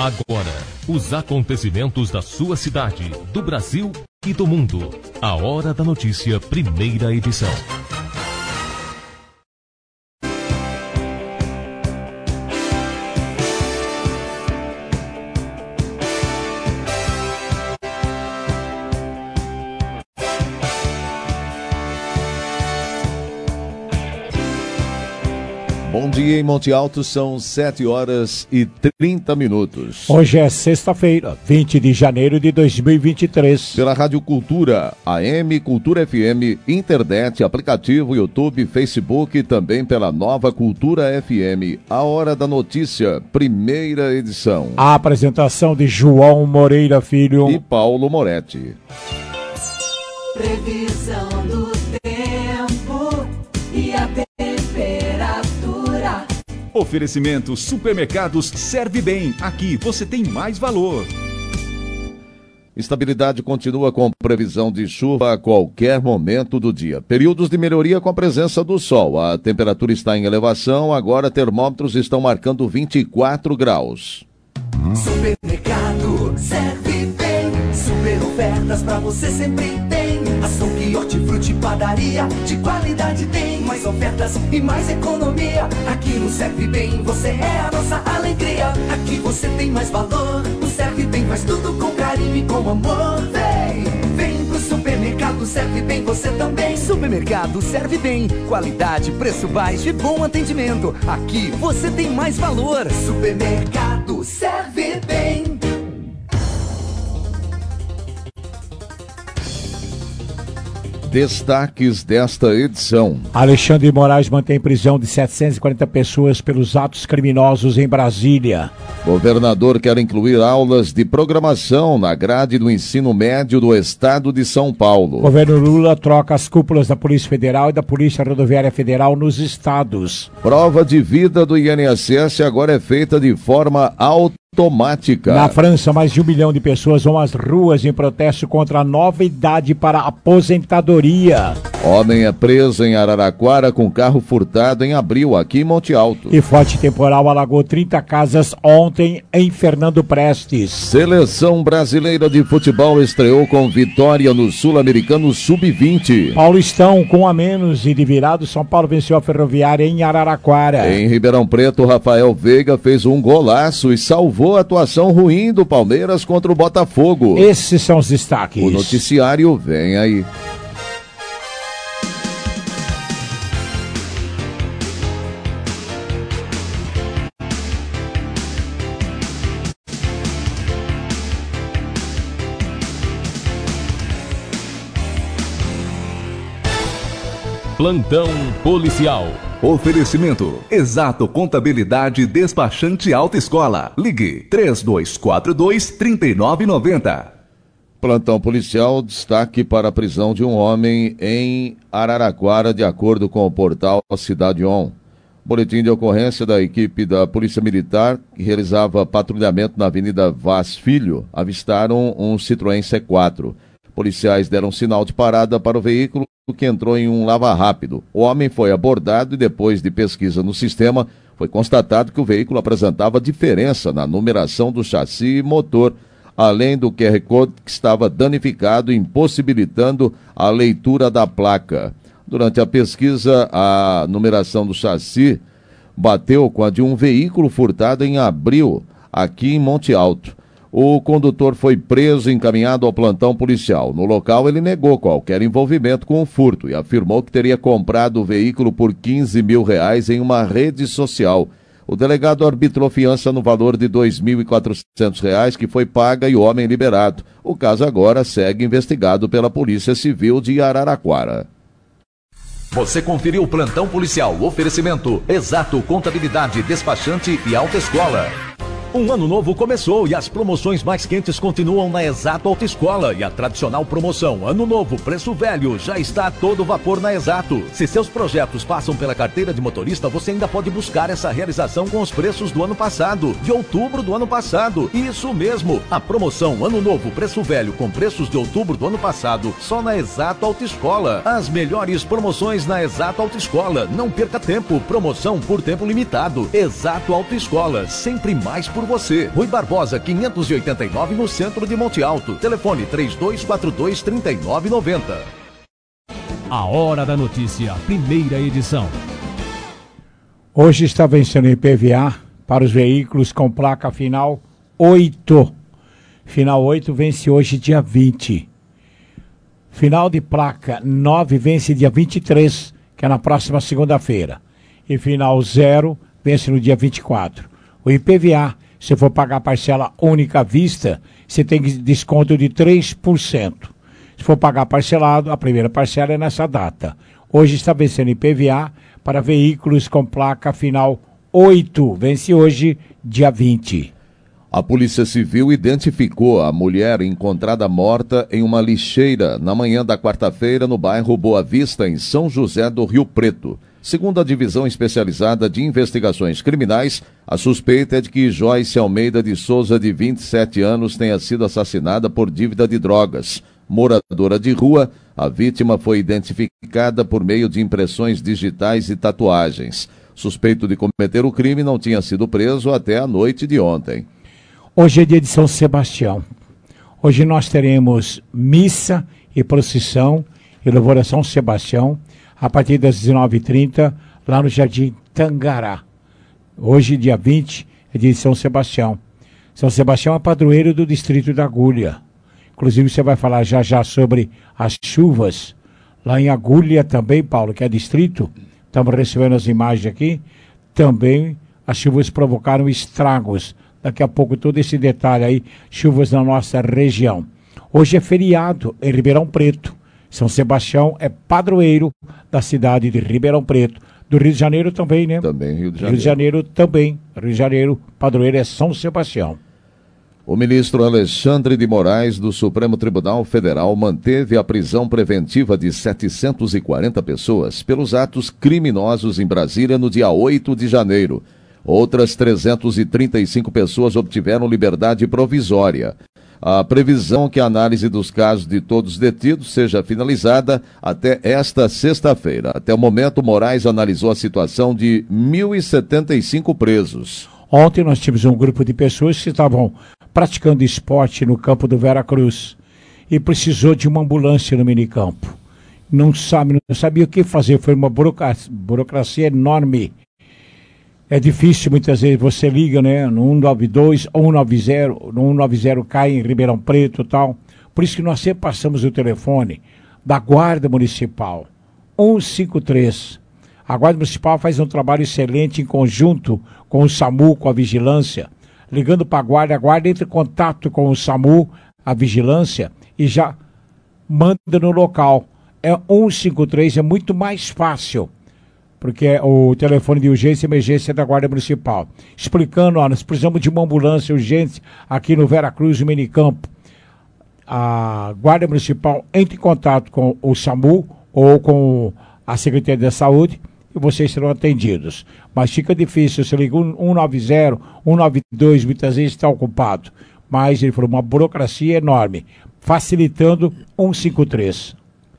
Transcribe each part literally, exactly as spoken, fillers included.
Agora, os acontecimentos da sua cidade, do Brasil e do mundo. A Hora da Notícia, primeira edição. Bom dia em Monte Alto, são sete horas e trinta minutos. Hoje é sexta-feira, vinte de janeiro de dois mil e vinte e três. Pela Rádio Cultura, A M, Cultura F M, internet, aplicativo, YouTube, Facebook e também pela Nova Cultura F M. A Hora da Notícia, primeira edição. A apresentação de João Moreira Filho e Paulo Moretti. Previsão do tempo e a temperatura. Oferecimento Supermercados Serve Bem. Aqui você tem mais valor. Estabilidade continua com previsão de chuva a qualquer momento do dia. Períodos de melhoria com a presença do sol. A temperatura está em elevação, agora termômetros estão marcando vinte e quatro graus. Supermercado Serve Bem. Super ofertas pra você sempre tem. Açougue, hortifruti, padaria, de qualidade tem. Mais ofertas e mais economia. Aqui no Serve Bem, você é a nossa alegria. Aqui você tem mais valor. O Serve Bem faz tudo com carinho e com amor. Vem, vem pro supermercado Serve Bem, você também. Supermercado Serve Bem. Qualidade, preço baixo e bom atendimento. Aqui você tem mais valor. Supermercado Serve Bem. Destaques desta edição. Alexandre de Moraes mantém prisão de setecentas e quarenta pessoas pelos atos criminosos em Brasília. Governador quer incluir aulas de programação na grade do ensino médio do estado de São Paulo. Governo Lula troca as cúpulas da Polícia Federal e da Polícia Rodoviária Federal nos estados. Prova de vida do I N S S agora é feita de forma automática. Automática. Na França, mais de um milhão de pessoas vão às ruas em protesto contra a nova idade para aposentadoria. Homem é preso em Araraquara com carro furtado em abril, aqui em Monte Alto. E forte temporal alagou trinta casas ontem em Fernando Prestes. Seleção brasileira de futebol estreou com vitória no Sul-Americano sub vinte. Paulistão com a menos e de virado, São Paulo venceu a Ferroviária em Araraquara. Em Ribeirão Preto, Rafael Veiga fez um golaço e salvou a atuação ruim do Palmeiras contra o Botafogo. Esses são os destaques. O noticiário vem aí. Plantão policial. Oferecimento Exato Contabilidade Despachante Alta Escola. Ligue três dois quatro dois, três nove nove zero. Plantão policial, destaque para a prisão de um homem em Araraquara, de acordo com o portal Cidade On. Boletim de ocorrência da equipe da Polícia Militar, que realizava patrulhamento na Avenida Vaz Filho, avistaram um Citroën C quatro. Policiais deram sinal de parada para o veículo, que entrou em um lava-rápido. O homem foi abordado e, depois de pesquisa no sistema, foi constatado que o veículo apresentava diferença na numeração do chassi e motor, além do Q R Code que estava danificado, impossibilitando a leitura da placa. Durante a pesquisa, a numeração do chassi bateu com a de um veículo furtado em abril, aqui em Monte Alto. O condutor foi preso e encaminhado ao plantão policial. No local, ele negou qualquer envolvimento com o furto e afirmou que teria comprado o veículo por quinze mil reais em uma rede social. O delegado arbitrou fiança no valor de dois mil e quatrocentos reais, que foi paga e o homem liberado. O caso agora segue investigado pela Polícia Civil de Araraquara. Você conferiu o Plantão Policial. Oferecimento Exato Contabilidade Despachante e Alta Escola. Um ano novo começou e as promoções mais quentes continuam na Exato Autoescola. E a tradicional promoção Ano Novo, Preço Velho já está a todo vapor na Exato. Se seus projetos passam pela carteira de motorista, você ainda pode buscar essa realização com os preços do ano passado, de outubro do ano passado. Isso mesmo, a promoção Ano Novo, Preço Velho com preços de outubro do ano passado, só na Exato Autoescola. As melhores promoções na Exato Autoescola. Não perca tempo, promoção por tempo limitado. Exato Autoescola, sempre mais por por você. Rui Barbosa, quinhentos e oitenta e nove, no centro de Monte Alto. Telefone três dois quatro dois, três nove nove zero. A Hora da Notícia, primeira edição. Hoje está vencendo o I P V A para os veículos com placa final oito. Final oito vence hoje dia vinte. Final de placa nove vence dia vinte e três, que é na próxima segunda-feira. E final zero vence no dia vinte e quatro. O I P V A, se for pagar parcela única à vista, você tem desconto de três por cento. Se for pagar parcelado, a primeira parcela é nessa data. Hoje está vencendo I P V A para veículos com placa final oito. Vence hoje, dia vinte. A Polícia Civil identificou a mulher encontrada morta em uma lixeira na manhã da quarta-feira no bairro Boa Vista, em São José do Rio Preto. Segundo a Divisão Especializada de Investigações Criminais, a suspeita é de que Joyce Almeida de Souza, de vinte e sete anos, tenha sido assassinada por dívida de drogas. Moradora de rua, a vítima foi identificada por meio de impressões digitais e tatuagens. Suspeito de cometer o crime não tinha sido preso até a noite de ontem. Hoje é dia de São Sebastião. Hoje nós teremos missa e procissão e louvor a São Sebastião a partir das dezenove e trinta lá no Jardim Tangará. Hoje, dia vinte, é dia de São Sebastião. São Sebastião é padroeiro do distrito da Agulha. Inclusive você vai falar já já sobre as chuvas lá em Agulha também, Paulo, que é distrito. Estamos recebendo as imagens aqui. Também as chuvas provocaram estragos. Daqui a pouco todo esse detalhe aí, chuvas na nossa região. Hoje é feriado em Ribeirão Preto. São Sebastião é padroeiro da cidade de Ribeirão Preto. Do Rio de Janeiro também, né? Também Rio de Janeiro. Rio de Janeiro também. Rio de Janeiro, padroeiro é São Sebastião. O ministro Alexandre de Moraes, do Supremo Tribunal Federal, manteve a prisão preventiva de setecentas e quarenta pessoas pelos atos criminosos em Brasília no dia oito de janeiro. Outras trezentas e trinta e cinco pessoas obtiveram liberdade provisória. A previsão é que a análise dos casos de todos os detidos seja finalizada até esta sexta-feira. Até o momento, Moraes analisou a situação de mil e setenta e cinco presos. Ontem nós tivemos um grupo de pessoas que estavam praticando esporte no campo do Veracruz e precisou de uma ambulância no minicampo. Não sabe, não sabia o que fazer, foi uma burocracia, burocracia enorme. É difícil, muitas vezes você liga, né, no um nove dois ou um nove zero, no um nove zero cai em Ribeirão Preto e tal. Por isso que nós sempre passamos o telefone da Guarda Municipal, um cinco três. A Guarda Municipal faz um trabalho excelente em conjunto com o SAMU, com a vigilância. Ligando para a Guarda, a Guarda entra em contato com o SAMU, a vigilância, e já manda no local. É um cinco três, é muito mais fácil, porque é o telefone de urgência e emergência da Guarda Municipal. Explicando, ó, nós precisamos de uma ambulância urgente aqui no Veracruz, no Minicampo. A Guarda Municipal entra em contato com o SAMU ou com a Secretaria da Saúde e vocês serão atendidos. Mas fica difícil, você liga um nove zero, um nove dois, muitas vezes está ocupado. Mas ele falou, uma burocracia enorme, facilitando um cinco três.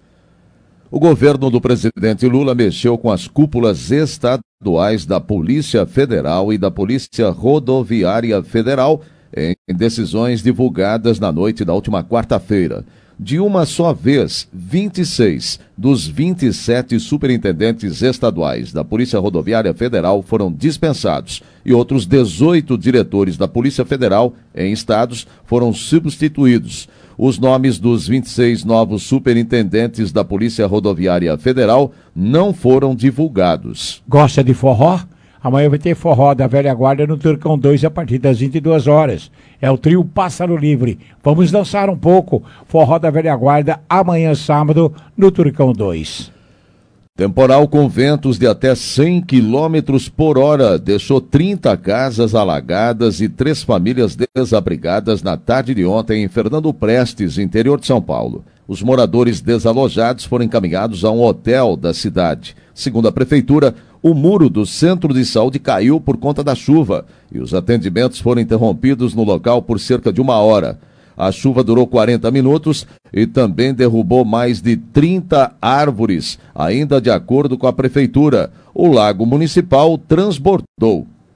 O governo do presidente Lula mexeu com as cúpulas estaduais da Polícia Federal e da Polícia Rodoviária Federal em decisões divulgadas na noite da última quarta-feira. De uma só vez, vinte e seis dos vinte e sete superintendentes estaduais da Polícia Rodoviária Federal foram dispensados e outros dezoito diretores da Polícia Federal em estados foram substituídos. Os nomes dos vinte e seis novos superintendentes da Polícia Rodoviária Federal não foram divulgados. Gosta de forró? Amanhã vai ter forró da Velha Guarda no Turcão dois a partir das vinte e duas horas. É o trio Pássaro Livre. Vamos dançar um pouco. Forró da Velha Guarda amanhã sábado no Turcão dois. Temporal com ventos de até cem quilômetros por hora deixou trinta casas alagadas e três famílias desabrigadas na tarde de ontem em Fernando Prestes, interior de São Paulo. Os moradores desalojados foram encaminhados a um hotel da cidade. Segundo a prefeitura, o muro do centro de saúde caiu por conta da chuva e os atendimentos foram interrompidos no local por cerca de uma hora. A chuva durou quarenta minutos e também derrubou mais de trinta árvores, ainda de acordo com a prefeitura. O lago municipal transbordou.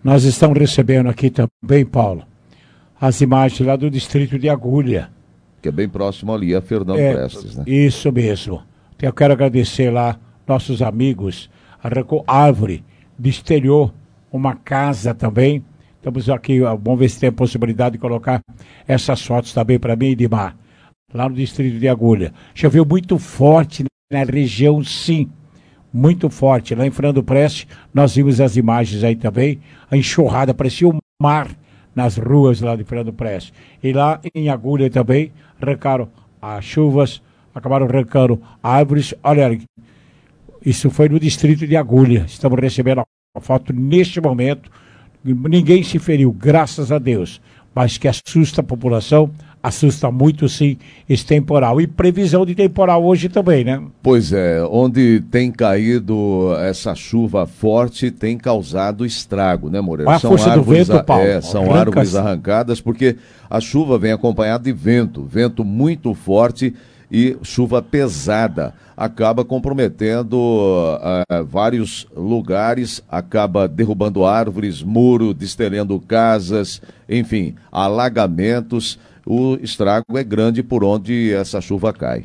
Nós estamos recebendo aqui também, Paulo, as imagens lá do distrito de Agulha. Que é bem próximo ali a Fernando é, Prestes, né? Isso mesmo. Eu quero agradecer lá nossos amigos, arrancou árvore, destelhou uma casa também. Estamos aqui, vamos ver se tem a possibilidade de colocar essas fotos também para mim e Edmar, lá no distrito de Agulha. Choveu muito forte na região, sim, muito forte. Lá em Fernando Prestes, nós vimos as imagens aí também, a enxurrada, parecia um mar nas ruas lá de Fernando Prestes. E lá em Agulha também, arrancaram as chuvas, acabaram arrancando árvores. Olha, isso foi no distrito de Agulha. Estamos recebendo a foto neste momento. Ninguém se feriu, graças a Deus. Mas que assusta a população, assusta muito sim esse temporal. E previsão de temporal hoje também, né? Pois é, onde tem caído essa chuva forte tem causado estrago, né, Moreira? A são força do vento, a... Paulo. É, são Arranca... árvores arrancadas, porque a chuva vem acompanhada de vento, vento muito forte e chuva pesada. Acaba comprometendo uh, vários lugares, acaba derrubando árvores, muro, destelhando casas, enfim, alagamentos. O estrago é grande por onde essa chuva cai.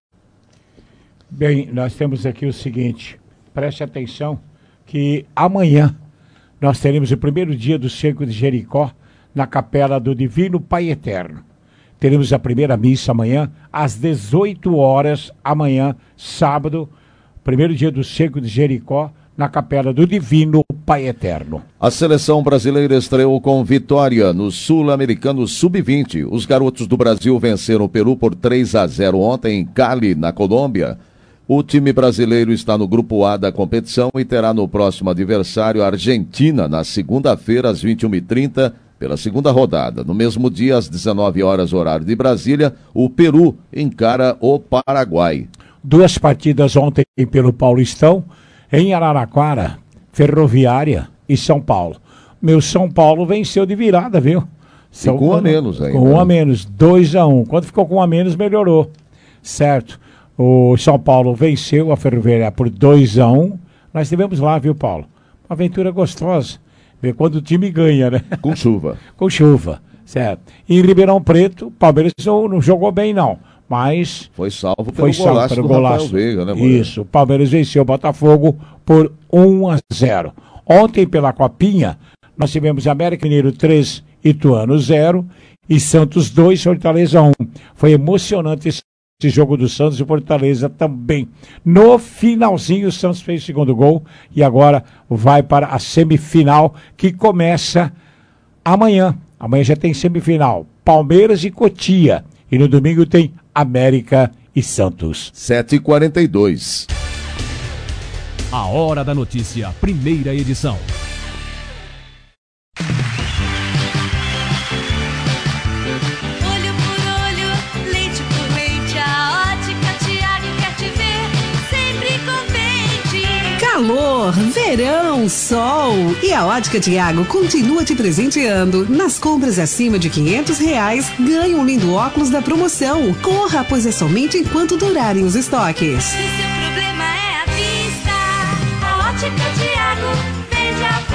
Bem, nós temos aqui o seguinte, preste atenção que amanhã nós teremos o primeiro dia do Cerco de Jericó na Capela do Divino Pai Eterno. Teremos a primeira missa amanhã, às dezoito horas, amanhã, sábado, primeiro dia do Cerco de Jericó, na Capela do Divino Pai Eterno. A seleção brasileira estreou com vitória no Sul-Americano sub vinte. Os garotos do Brasil venceram o Peru por três a zero ontem em Cali, na Colômbia. O time brasileiro está no grupo A da competição e terá no próximo adversário a Argentina, na segunda-feira, às vinte e uma e trinta, pela segunda rodada. No mesmo dia, às dezenove horas, horário de Brasília, o Peru encara o Paraguai. Duas partidas ontem pelo Paulistão, em Araraquara, Ferroviária e São Paulo. Meu São Paulo venceu de virada, viu? São, com um a menos ainda. Com um a menos, dois a um. Quando ficou com um a menos, melhorou. Certo. O São Paulo venceu a Ferroviária por dois a um. Nós estivemos lá, viu, Paulo? Uma aventura gostosa. Ver quando o time ganha, né? Com chuva. Com chuva, certo. E em Ribeirão Preto, o Palmeiras não, não jogou bem, não. Mas foi salvo pelo foi salvo golaço pelo do golaço. Rafael Veiga, né, Moreira? Isso, o Palmeiras venceu o Botafogo por um a zero. Ontem, pela Copinha, nós tivemos América Mineiro três, Ituano zero e Santos dois, Fortaleza um. Foi emocionante esse, esse jogo do Santos e Fortaleza também. No finalzinho, o Santos fez o segundo gol e agora vai para a semifinal que começa amanhã. Amanhã já tem semifinal. Palmeiras e Cotia. E no domingo tem América e Santos. sete e quarenta e dois. A Hora da Notícia, primeira edição. Olho por olho, leite por leite, a Ótica Tiago quer te ver sempre contente. Calor, verão, sol e a Ótica Tiago continua te presenteando. Nas compras acima de quinhentos reais, ganha um lindo óculos da promoção. Corra, pois é somente enquanto durarem os estoques. Se seu problema é a vista, a Ótica Tiago vende a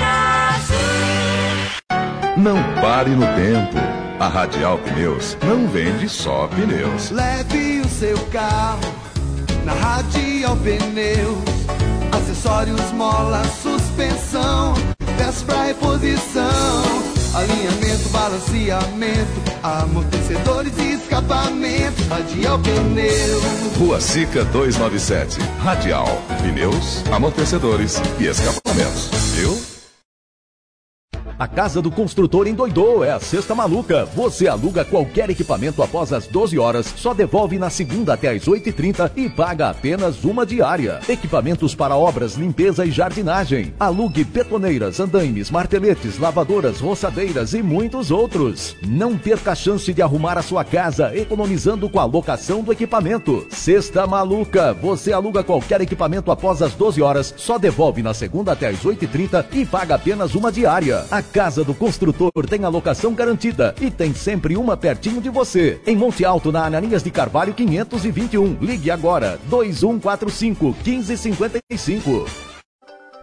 prazo. Não pare no tempo. A Radial Pneus não vende só pneus. Leve o seu carro na Radial Pneus. Acessórios, mola, suspensão, peças pra reposição, alinhamento, balanceamento, amortecedores e escapamento. Radial Pneus. Rua Sica duzentos e noventa e sete. Radial Pneus, amortecedores e escapamentos. Viu? A Casa do Construtor endoidou, é a Sexta Maluca. Você aluga qualquer equipamento após as doze horas, só devolve na segunda até as oito e trinta e paga apenas uma diária. Equipamentos para obras, limpeza e jardinagem. Alugue betoneiras, andaimes, marteletes, lavadoras, roçadeiras e muitos outros. Não perca a chance de arrumar a sua casa, economizando com a locação do equipamento. Sexta Maluca. Você aluga qualquer equipamento após as doze horas, só devolve na segunda até as oito e trinta e paga apenas uma diária. A Casa do Construtor tem a locação garantida e tem sempre uma pertinho de você. Em Monte Alto, na Ananias de Carvalho quinhentos e vinte e um. Ligue agora, dois um quatro cinco, um cinco cinco cinco.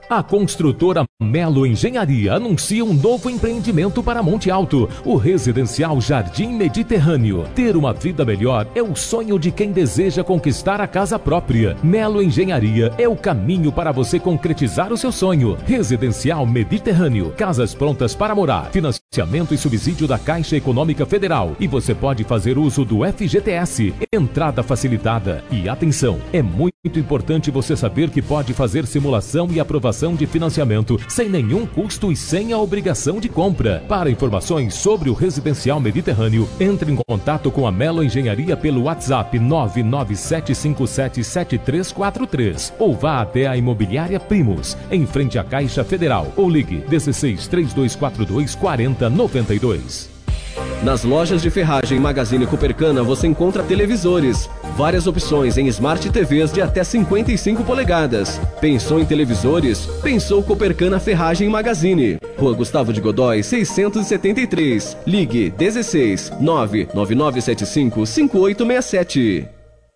A construtora Melo Engenharia anuncia um novo empreendimento para Monte Alto, o Residencial Jardim Mediterrâneo. Ter uma vida melhor é o sonho de quem deseja conquistar a casa própria. Melo Engenharia é o caminho para você concretizar o seu sonho. Residencial Mediterrâneo, casas prontas para morar, financiamento e subsídio da Caixa Econômica Federal. E você pode fazer uso do F G T S, entrada facilitada. E atenção, é muito importante você saber que pode fazer simulação e aprovação de financiamento sem nenhum custo e sem a obrigação de compra. Para informações sobre o Residencial Mediterrâneo, entre em contato com a Melo Engenharia pelo WhatsApp nove nove sete cinco sete sete três quatro três ou vá até a Imobiliária Primos, em frente à Caixa Federal, ou ligue dezesseis, três dois quatro dois, quarenta, noventa e dois. Nas lojas de ferragem Magazine Coopercana você encontra televisores, várias opções em Smart T Vs de até cinquenta e cinco polegadas. Pensou em televisores? Pensou Coopercana Ferragem Magazine. Rua Gustavo de Godói, seiscentos e setenta e três. Ligue dezesseis, nove nove nove sete cinco, cinco oito seis sete.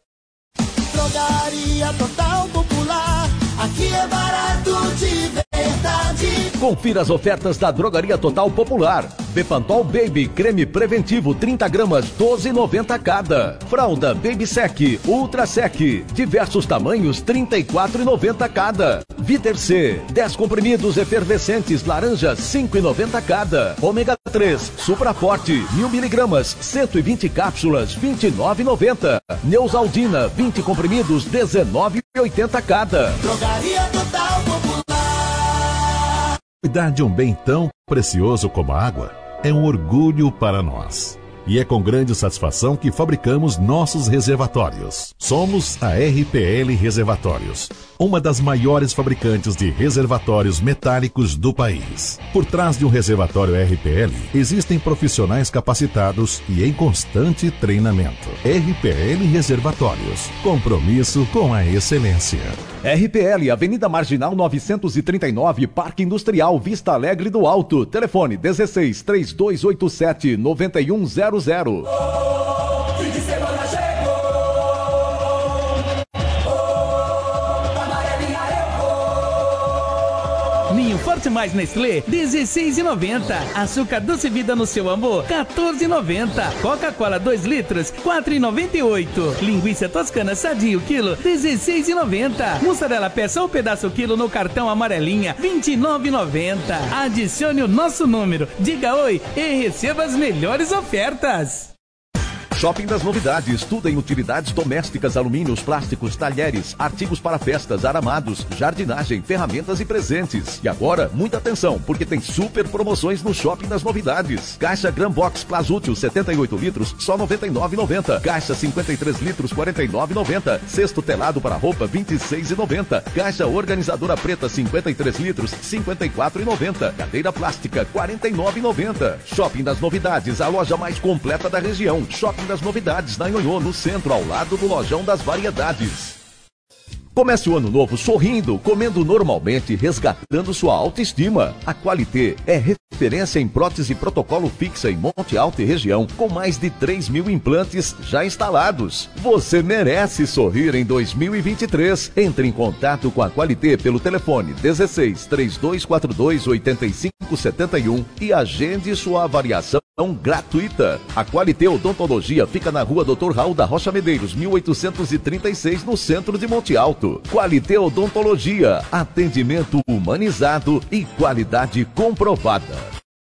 Drogaria Total Popular, aqui é barato de verdade. Confira as ofertas da Drogaria Total Popular. Bepantol Baby, creme preventivo, trinta gramas, doze reais e noventa centavos cada. Fralda Baby Sec, Ultra Sec, diversos tamanhos, trinta e quatro reais e noventa centavos cada. Viter C, dez comprimidos efervescentes, laranja, cinco reais e noventa centavos cada. Ômega três, Supra Forte, mil miligramas, cento e vinte cápsulas, vinte e nove reais e noventa centavos. Neusaldina, vinte comprimidos, dezenove reais e oitenta centavos cada. Drogaria Total Popular. Cuidar de um bem tão precioso como a água é um orgulho para nós. E é com grande satisfação que fabricamos nossos reservatórios. Somos a R P L Reservatórios, uma das maiores fabricantes de reservatórios metálicos do país. Por trás de um reservatório R P L, existem profissionais capacitados e em constante treinamento. R P L Reservatórios, compromisso com a excelência. R P L, Avenida Marginal novecentos e trinta e nove, Parque Industrial, Vista Alegre do Alto. Telefone dezesseis, três dois oito sete, nove um zero zero. Oh, fim de semana chegou. Oh, amarelinha eu vou. Ninho Forte Mais Nestlé, dezesseis reais e noventa centavos. Açúcar Doce Vida no seu amor, quatorze reais e noventa centavos. Coca-Cola dois litros, quatro reais e noventa e oito centavos. Linguiça Toscana Sadio quilo, dezesseis reais e noventa centavos. Mussarela peça ou pedaço quilo no cartão amarelinha, vinte e nove reais e noventa centavos. Adicione o nosso número, diga oi e receba as melhores ofertas. Shopping das Novidades, tudo em utilidades domésticas, alumínios, plásticos, talheres, artigos para festas, aramados, jardinagem, ferramentas e presentes. E agora, muita atenção, porque tem super promoções no Shopping das Novidades. Caixa Gran Box Plasútil setenta e oito litros, só noventa e nove reais e noventa centavos. Caixa cinquenta e três litros, quarenta e nove reais e noventa centavos. Cesto telado para roupa, vinte e seis reais e noventa centavos. Caixa organizadora preta, cinquenta e três litros, cinquenta e quatro reais e noventa centavos. Cadeira plástica, quarenta e nove reais e noventa centavos. Shopping das Novidades, a loja mais completa da região. Shopping das Novidades, na Nhonhô, no centro, ao lado do Lojão das Variedades. Comece o ano novo sorrindo, comendo normalmente, resgatando sua autoestima. A Qualité é referência em prótese protocolo fixa em Monte Alto e região, com mais de três mil implantes já instalados. Você merece sorrir em dois mil e vinte e três. Entre em contato com a Qualité pelo telefone dezesseis, três dois quatro dois, oito cinco sete um e agende sua avaliação gratuita. A Qualité Odontologia fica na rua doutor Raul da Rocha Medeiros, mil oitocentos e trinta e seis, no centro de Monte Alto. Qualité Odontologia, atendimento humanizado e qualidade comprovada.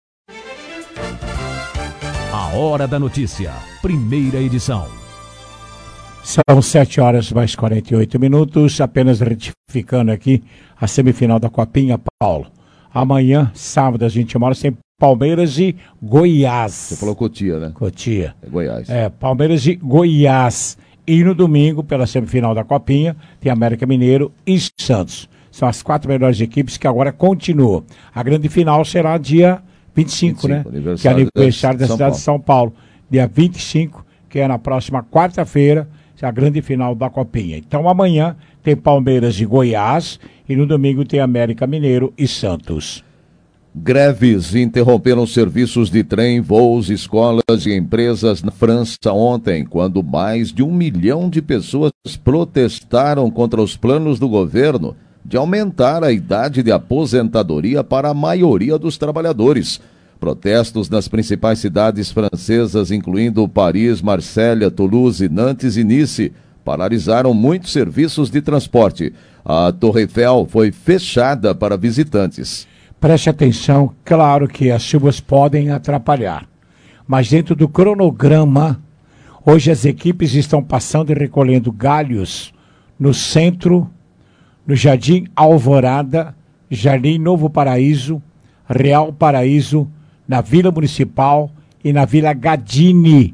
A Hora da Notícia, primeira edição. São sete horas mais quarenta e oito minutos, apenas retificando aqui a semifinal da Copinha, Paulo. Amanhã, sábado, às vinte e uma horas, tem Palmeiras e Goiás. Você falou Cotia, né? Cotia. É Goiás. É, Palmeiras e Goiás. E no domingo, pela semifinal da Copinha, tem América Mineiro e Santos. São as quatro melhores equipes que agora continuam. A grande final será dia vinte e cinco, vinte e cinco, né? Que é aniversário da cidade de São Paulo. Dia vinte e cinco, que é na próxima quarta-feira, a grande final da Copinha. Então amanhã tem Palmeiras e Goiás e no domingo tem América Mineiro e Santos. Greves interromperam serviços de trem, voos, escolas e empresas na França ontem, quando mais de um milhão de pessoas protestaram contra os planos do governo de aumentar a idade de aposentadoria para a maioria dos trabalhadores. Protestos nas principais cidades francesas, incluindo Paris, Marsella, Toulouse, Nantes e Nice, paralisaram muitos serviços de transporte. A Torre Eiffel foi fechada para visitantes. Preste atenção, claro que as chuvas podem atrapalhar, mas dentro do cronograma, hoje as equipes estão passando e recolhendo galhos no centro, no Jardim Alvorada, Jardim Novo Paraíso, Real Paraíso, na Vila Municipal e na Vila Gadini.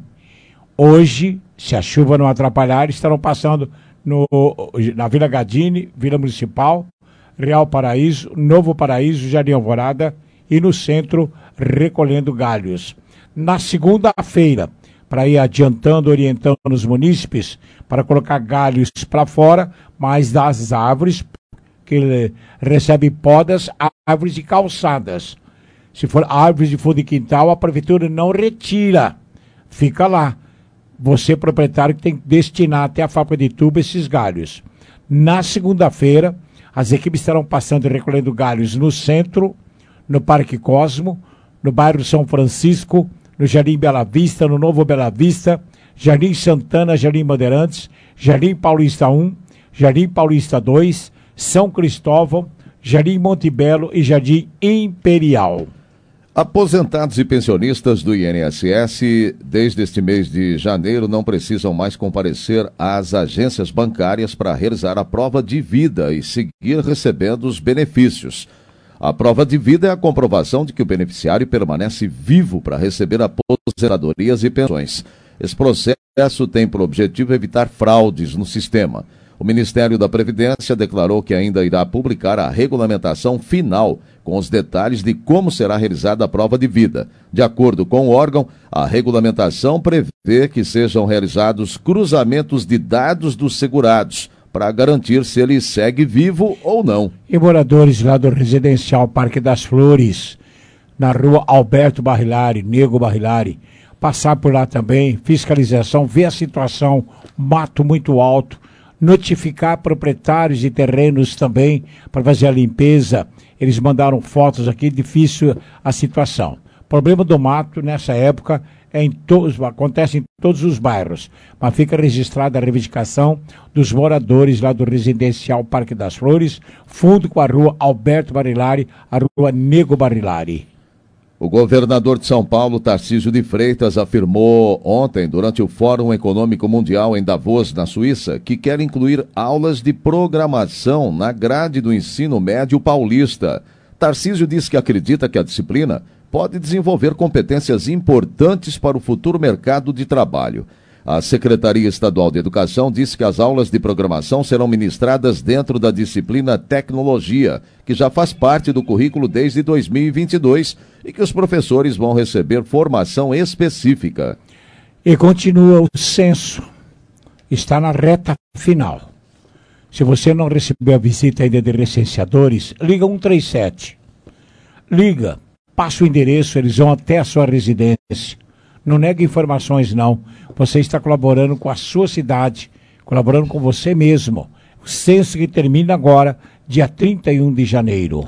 Hoje, se a chuva não atrapalhar, estarão passando no, na Vila Gadini, Vila Municipal, Real Paraíso, Novo Paraíso, Jardim Alvorada e no centro recolhendo galhos. Na segunda-feira, para ir adiantando, orientando os munícipes, para colocar galhos para fora, mas das árvores, que recebe podas, árvores e calçadas. Se for árvores de fundo de quintal, a prefeitura não retira, fica lá. Você, proprietário, que tem que destinar até a fábrica de tubo esses galhos. Na segunda-feira, as equipes estarão passando e recolhendo galhos no centro, no Parque Cosmo, no bairro São Francisco, no Jardim Bela Vista, no Novo Bela Vista, Jardim Santana, Jardim Bandeirantes, Jardim Paulista um, Jardim Paulista dois, São Cristóvão, Jardim Monte Belo e Jardim Imperial. Aposentados e pensionistas do I N S S, desde este mês de janeiro, não precisam mais comparecer às agências bancárias para realizar a prova de vida e seguir recebendo os benefícios. A prova de vida é a comprovação de que o beneficiário permanece vivo para receber aposentadorias e pensões. Esse processo tem por objetivo evitar fraudes no sistema. O Ministério da Previdência declarou que ainda irá publicar a regulamentação final com os detalhes de como será realizada a prova de vida. De acordo com o órgão, a regulamentação prevê que sejam realizados cruzamentos de dados dos segurados para garantir se ele segue vivo ou não. E moradores lá do residencial Parque das Flores, na rua Alberto Barrilari, Nego Barrilari, passar por lá também, fiscalização, ver a situação, mato muito alto, notificar proprietários de terrenos também para fazer a limpeza. Eles mandaram fotos aqui, difícil a situação. O problema do mato nessa época é em todos, acontece em todos os bairros, mas fica registrada a reivindicação dos moradores lá do residencial Parque das Flores, fundo com a rua Alberto Barilari, a rua Nego Barilari. O governador de São Paulo, Tarcísio de Freitas, afirmou ontem, durante o Fórum Econômico Mundial em Davos, na Suíça, que quer incluir aulas de programação na grade do ensino médio paulista. Tarcísio disse que acredita que a disciplina pode desenvolver competências importantes para o futuro mercado de trabalho. A Secretaria Estadual de Educação disse que as aulas de programação serão ministradas dentro da disciplina Tecnologia, que já faz parte do currículo desde dois mil e vinte e dois, e que os professores vão receber formação específica. E continua o censo. Está na reta final. Se você não recebeu a visita ainda de recenseadores, liga um três sete. Liga, passa o endereço, eles vão até a sua residência. Não nega informações, não. Você está colaborando com a sua cidade, colaborando com você mesmo. O censo que termina agora, dia trinta e um de janeiro.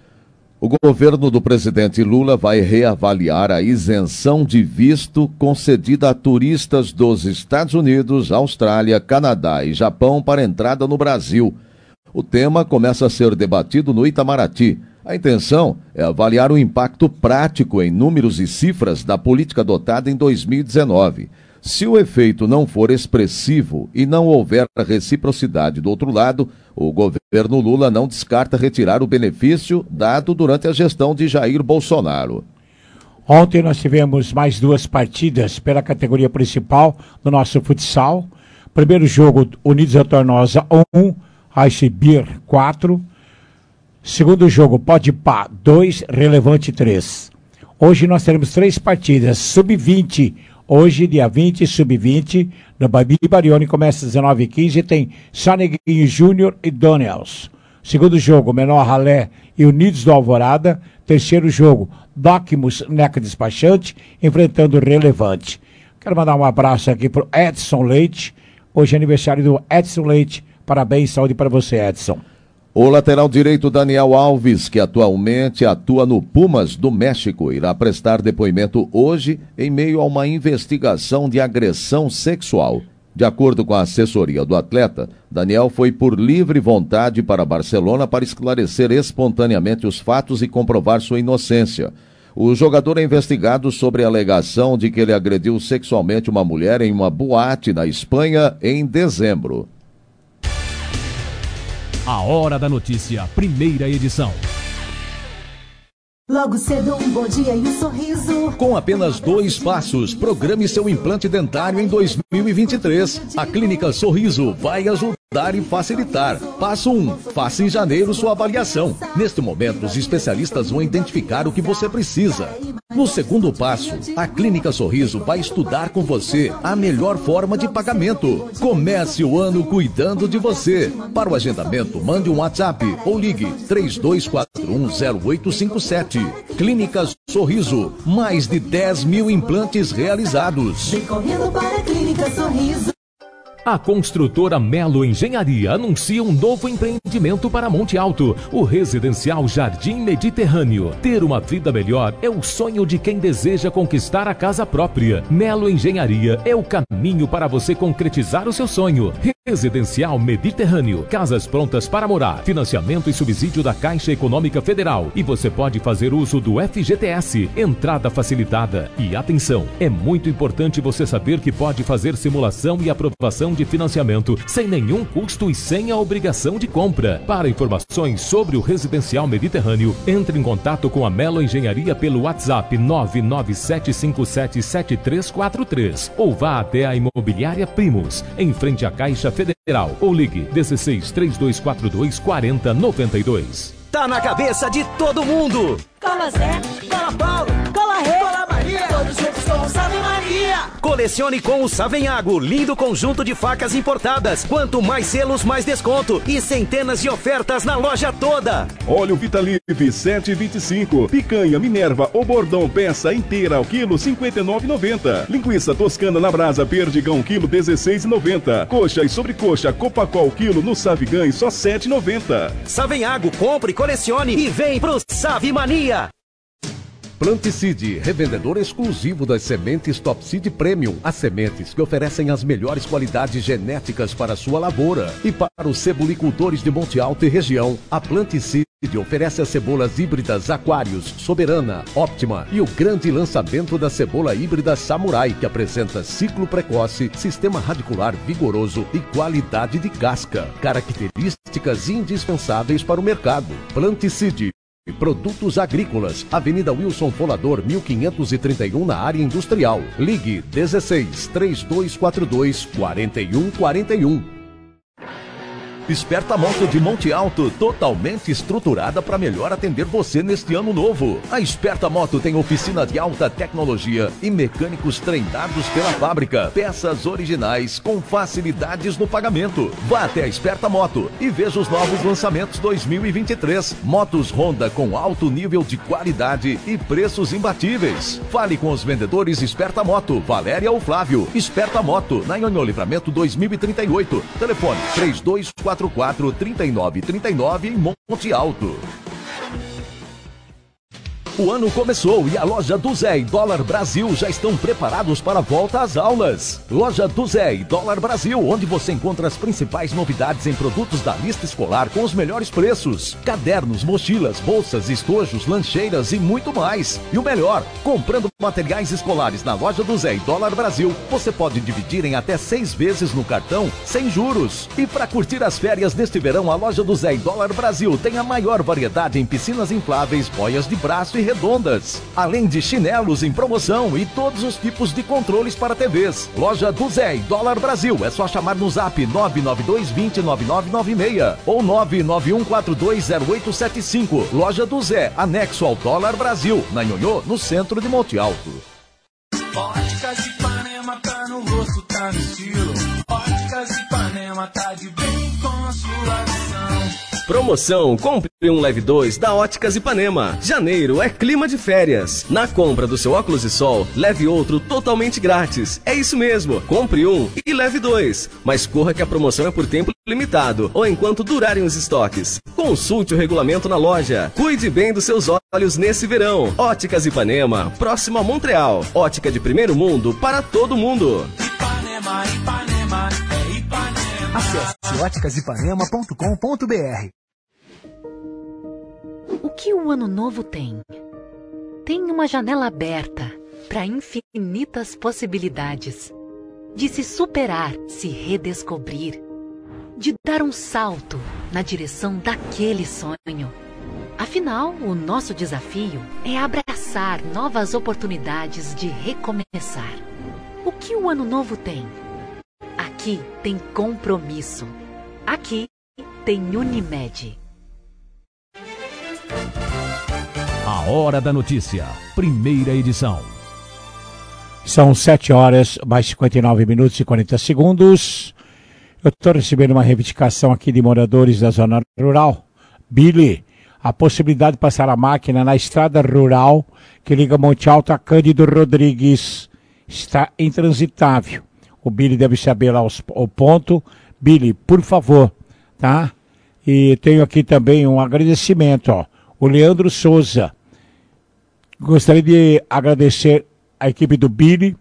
O governo do presidente Lula vai reavaliar a isenção de visto concedida a turistas dos Estados Unidos, Austrália, Canadá e Japão para entrada no Brasil. O tema começa a ser debatido no Itamaraty. A intenção é avaliar o impacto prático em números e cifras da política adotada em dois mil e dezenove. Se o efeito não for expressivo e não houver reciprocidade do outro lado, o governo Lula não descarta retirar o benefício dado durante a gestão de Jair Bolsonaro. Ontem nós tivemos mais duas partidas pela categoria principal do nosso futsal. Primeiro jogo, Unidos Retornosa um, Aicibir quatro. Segundo jogo, Podpah dois, Relevante três. Hoje nós teremos três partidas, sub vinte. Hoje, dia vinte, sub vinte, no Babi Barione, começa às dezenove e quinze, tem Saneguinho Júnior e Donnells. Segundo jogo, Menor Ralé e Unidos do Alvorada. Terceiro jogo, Docmus Neca Despachante, enfrentando o Relevante. Quero mandar um abraço aqui para o Edson Leite. Hoje é aniversário do Edson Leite. Parabéns, saúde para você, Edson. O lateral direito Daniel Alves, que atualmente atua no Pumas do México, irá prestar depoimento hoje em meio a uma investigação de agressão sexual. De acordo com a assessoria do atleta, Daniel foi por livre vontade para Barcelona para esclarecer espontaneamente os fatos e comprovar sua inocência. O jogador é investigado sobre a alegação de que ele agrediu sexualmente uma mulher em uma boate na Espanha em dezembro. A Hora da Notícia, primeira edição. Logo cedo, um bom dia e um sorriso. Com apenas dois passos, programe seu implante dentário em dois mil e vinte e três. A Clínica Sorriso vai ajudar e facilitar. Passo um. Faça em janeiro sua avaliação. Neste momento, os especialistas vão identificar o que você precisa. No segundo passo, a Clínica Sorriso vai estudar com você a melhor forma de pagamento. Comece o ano cuidando de você. Para o agendamento, mande um WhatsApp ou ligue três dois quatro um zero oito cinco sete. Clínica Sorriso, mais de dez mil implantes realizados. Vem correndo para a Clínica Sorriso. A construtora Melo Engenharia anuncia um novo empreendimento para Monte Alto, o residencial Jardim Mediterrâneo. Ter uma vida melhor é o sonho de quem deseja conquistar a casa própria. Melo Engenharia é o caminho para você concretizar o seu sonho. Residencial Mediterrâneo, casas prontas para morar, financiamento e subsídio da Caixa Econômica Federal. E você pode fazer uso do F G T S, entrada facilitada. E atenção, é muito importante você saber que pode fazer simulação e aprovação de financiamento sem nenhum custo e sem a obrigação de compra. Para informações sobre o Residencial Mediterrâneo, entre em contato com a Melo Engenharia pelo WhatsApp nove nove sete cinco sete sete três quatro três ou vá até a Imobiliária Primos, em frente à Caixa Federal, ou ligue dezesseis, três dois quatro dois, quarenta, noventa e dois. Tá na cabeça de todo mundo. Cola Zé, Cola Paulo, Cola Rei, Cola Maria, todos juntos com o Salve Maria. Colecione com o Savenhago, lindo conjunto de facas importadas. Quanto mais selos, mais desconto e centenas de ofertas na loja toda. Óleo Vitalive sete e vinte e cinco. Picanha Minerva ou Bordão peça inteira ao quilo cinquenta e nove reais e noventa centavos. Linguiça Toscana na Brasa Perdigão quilo dezesseis reais e noventa centavos. Coxa e sobrecoxa Copacol quilo no Savigan só sete reais e noventa centavos. Savenhago, compre, colecione e vem pro Save Mania. Planticide, revendedor exclusivo das sementes Top Seed Premium. As sementes que oferecem as melhores qualidades genéticas para a sua lavoura. E para os cebolicultores de Monte Alto e região, a Planticide oferece as cebolas híbridas Aquários, Soberana, Óptima e o grande lançamento da cebola híbrida Samurai, que apresenta ciclo precoce, sistema radicular vigoroso e qualidade de casca. Características indispensáveis para o mercado. Planticide. Produtos agrícolas, Avenida Wilson Folador, mil quinhentos e trinta e um, na área industrial. Ligue dezesseis, três dois quatro dois, quatro um quatro um. Esperta Moto de Monte Alto, totalmente estruturada para melhor atender você neste ano novo. A Esperta Moto tem oficina de alta tecnologia e mecânicos treinados pela fábrica. Peças originais com facilidades no pagamento. Vá até a Esperta Moto e veja os novos lançamentos dois mil e vinte e três. Motos Honda com alto nível de qualidade e preços imbatíveis. Fale com os vendedores Esperta Moto, Valéria ou Flávio. Esperta Moto, na Nhonhô Livramento dois mil e trinta e oito. Telefone três dois quatro quatro, três nove três nove em Monte Alto. O ano começou e a loja do Zé e Dólar Brasil já estão preparados para a volta às aulas. Loja do Zé e Dólar Brasil, onde você encontra as principais novidades em produtos da lista escolar com os melhores preços. Cadernos, mochilas, bolsas, estojos, lancheiras e muito mais. E o melhor, comprando materiais escolares na loja do Zé e Dólar Brasil, você pode dividir em até seis vezes no cartão, sem juros. E para curtir as férias neste verão, a loja do Zé e Dólar Brasil tem a maior variedade em piscinas infláveis, boias de braço e redondas, além de chinelos em promoção e todos os tipos de controles para T Vs. Loja do Zé e Dólar Brasil, é só chamar no zap nove nove dois dois zero nove nove nove seis ou nove nove um quatro dois zero oito sete cinco. Loja do Zé, anexo ao Dólar Brasil, na Nhonhô, no centro de Monte Alto. Óticas Ipanema tá no rosto, tá no estilo. Óticas Ipanema tá de bem com a sua visão. Promoção Compre um Leve dois da Óticas Ipanema. Janeiro é clima de férias. Na compra do seu óculos de sol, leve outro totalmente grátis. É isso mesmo, compre um e leve dois. Mas corra que a promoção é por tempo limitado ou enquanto durarem os estoques. Consulte o regulamento na loja. Cuide bem dos seus olhos nesse verão. Óticas Ipanema, próximo a Montreal. Ótica de primeiro mundo para todo mundo. Ipanema, Ipanema, é Ipanema. Acesse óticas ipanema ponto com ponto b r. O que o ano novo tem? Tem uma janela aberta para infinitas possibilidades. De se superar, se redescobrir. De dar um salto na direção daquele sonho. Afinal, o nosso desafio é abraçar novas oportunidades de recomeçar. O que o ano novo tem? Aqui tem compromisso. Aqui tem Unimed. A Hora da Notícia, primeira edição. São sete horas, mais cinquenta e nove minutos e quarenta segundos. Eu estou recebendo uma reivindicação aqui de moradores da zona rural. Billy, a possibilidade de passar a máquina na estrada rural que liga Monte Alto a Cândido Rodrigues está intransitável. O Billy deve saber lá os, o ponto. Billy, por favor, tá? E tenho aqui também um agradecimento, ó. O Leandro Souza. Gostaria de agradecer a equipe do Billy,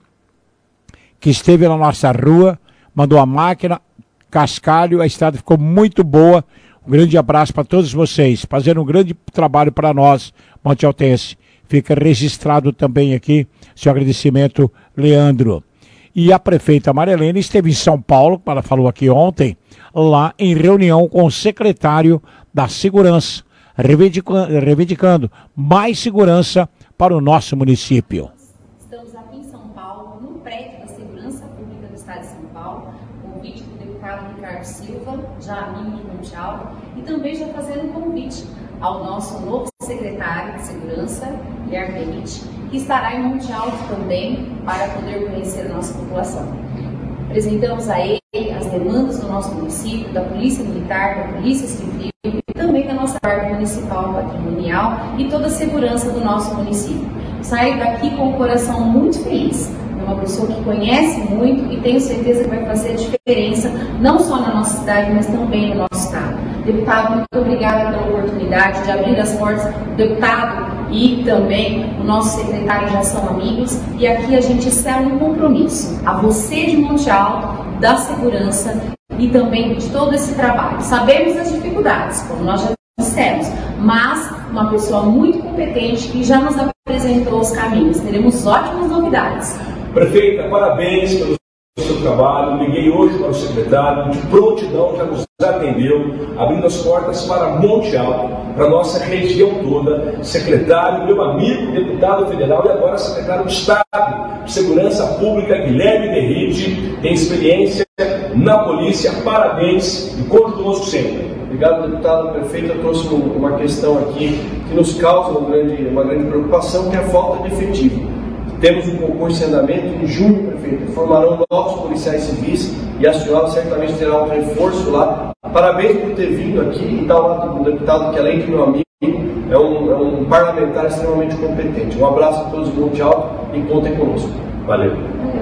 que esteve na nossa rua, mandou a máquina, cascalho, a estrada ficou muito boa. Um grande abraço para todos vocês, fazendo um grande trabalho para nós, Monte Altense. Fica registrado também aqui seu agradecimento, Leandro. E a prefeita Marilene esteve em São Paulo, como ela falou aqui ontem, lá em reunião com o secretário da Segurança, reivindicando, reivindicando mais segurança para o nosso município. Estamos aqui em São Paulo, no prédio da Segurança Pública do Estado de São Paulo, convite do deputado Ricardo Silva, já amigo de Monte Alto, e também já fazendo um convite ao nosso novo secretário de Segurança, Guilherme Benite, que estará em Monte Alto também para poder conhecer a nossa população. Apresentamos a ele as demandas do nosso município, da Polícia Militar, da Polícia Civil e também da nossa Guarda Municipal Patrimonial e toda a segurança do nosso município. Saio daqui com o coração muito feliz. É uma pessoa que conhece muito e tenho certeza que vai fazer a diferença, não só na nossa cidade, mas também no nosso estado. Deputado, muito obrigada pela oportunidade de abrir as portas. O deputado e também o nosso secretário já são amigos. E aqui a gente sela um compromisso a você de Monte Alto, da segurança e também de todo esse trabalho. Sabemos das dificuldades, como nós já dissemos, mas uma pessoa muito competente que já nos apresentou os caminhos. Teremos ótimas novidades. Prefeita, parabéns pelo seu trabalho. Liguei hoje para o secretário, de prontidão já nos atendeu, abrindo as portas para Monte Alto, para a nossa região toda. Secretário, meu amigo, deputado federal e agora secretário de Estado de Segurança Pública, Guilherme Benite, tem experiência na polícia. Parabéns e conte conosco sempre. Obrigado, deputado. Prefeito, eu trouxe uma questão aqui que nos causa uma grande, uma grande preocupação, que é a falta de efetivo. Temos um concurso em andamento em junho, prefeito. Formarão novos policiais civis e a senhora certamente terá um reforço lá. Parabéns por ter vindo aqui e dar ao lado do deputado, que além de meu amigo, é um, é um parlamentar extremamente competente. Um abraço a todos do Monte Alto e contem conosco. Valeu.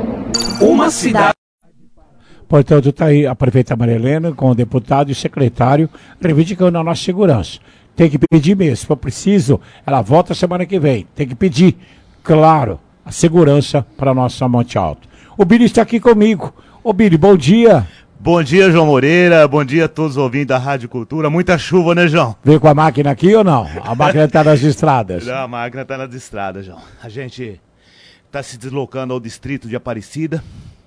Uma cidade. Portanto, está aí a prefeita Marilena com o deputado e o secretário reivindicando a nossa segurança. Tem que pedir mesmo, se for preciso, ela volta semana que vem. Tem que pedir, claro, a segurança para nossa Monte Alto. O Billy está aqui comigo. Ô Billy, bom dia. Bom dia, João Moreira. Bom dia a todos os ouvintes da Rádio Cultura. Muita chuva, né, João? Veio com a máquina aqui ou não? A máquina está nas estradas. Não, a máquina está nas estradas, João. A gente está se deslocando ao distrito de Aparecida.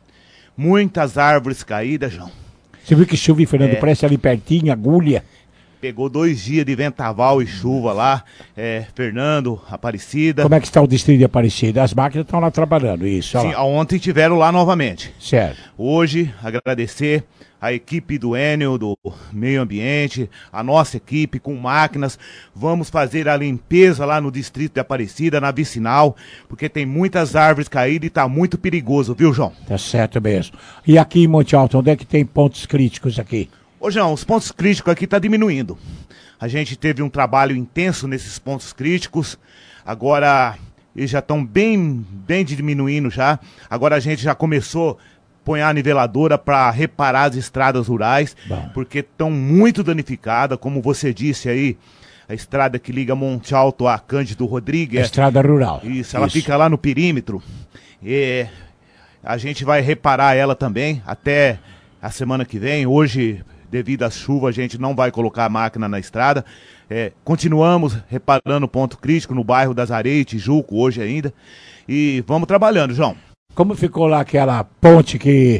Muitas árvores caídas, João. Você viu que chuva em Fernando É. Prestes ali pertinho, agulha? Pegou dois dias de ventaval e chuva lá, é, Fernando, Aparecida. Como é que está o distrito de Aparecida? As máquinas estão lá trabalhando, isso. Sim, Olha lá. ontem tiveram lá novamente. Certo. Hoje, agradecer a equipe do Enel, do Meio Ambiente, a nossa equipe com máquinas. Vamos fazer a limpeza lá no distrito de Aparecida, na vicinal, porque tem muitas árvores caídas e está muito perigoso, viu, João? Tá certo mesmo. E aqui em Monte Alto, onde é que tem pontos críticos aqui? Ô, João, os pontos críticos aqui tá diminuindo. A gente teve um trabalho intenso nesses pontos críticos. Agora eles já estão bem, bem diminuindo já. Agora a gente já começou põe a niveladora para reparar as estradas rurais, Bom. porque estão muito danificadas, como você disse aí, a estrada que liga Monte Alto a Cândido Rodrigues. A estrada rural. Isso, ela Isso. fica lá no perímetro. E a gente vai reparar ela também até a semana que vem. Hoje, devido à chuva, a gente não vai colocar a máquina na estrada. É, continuamos reparando o ponto crítico no bairro das Areias, Tijuco, hoje ainda. E vamos trabalhando, João. Como ficou lá aquela ponte que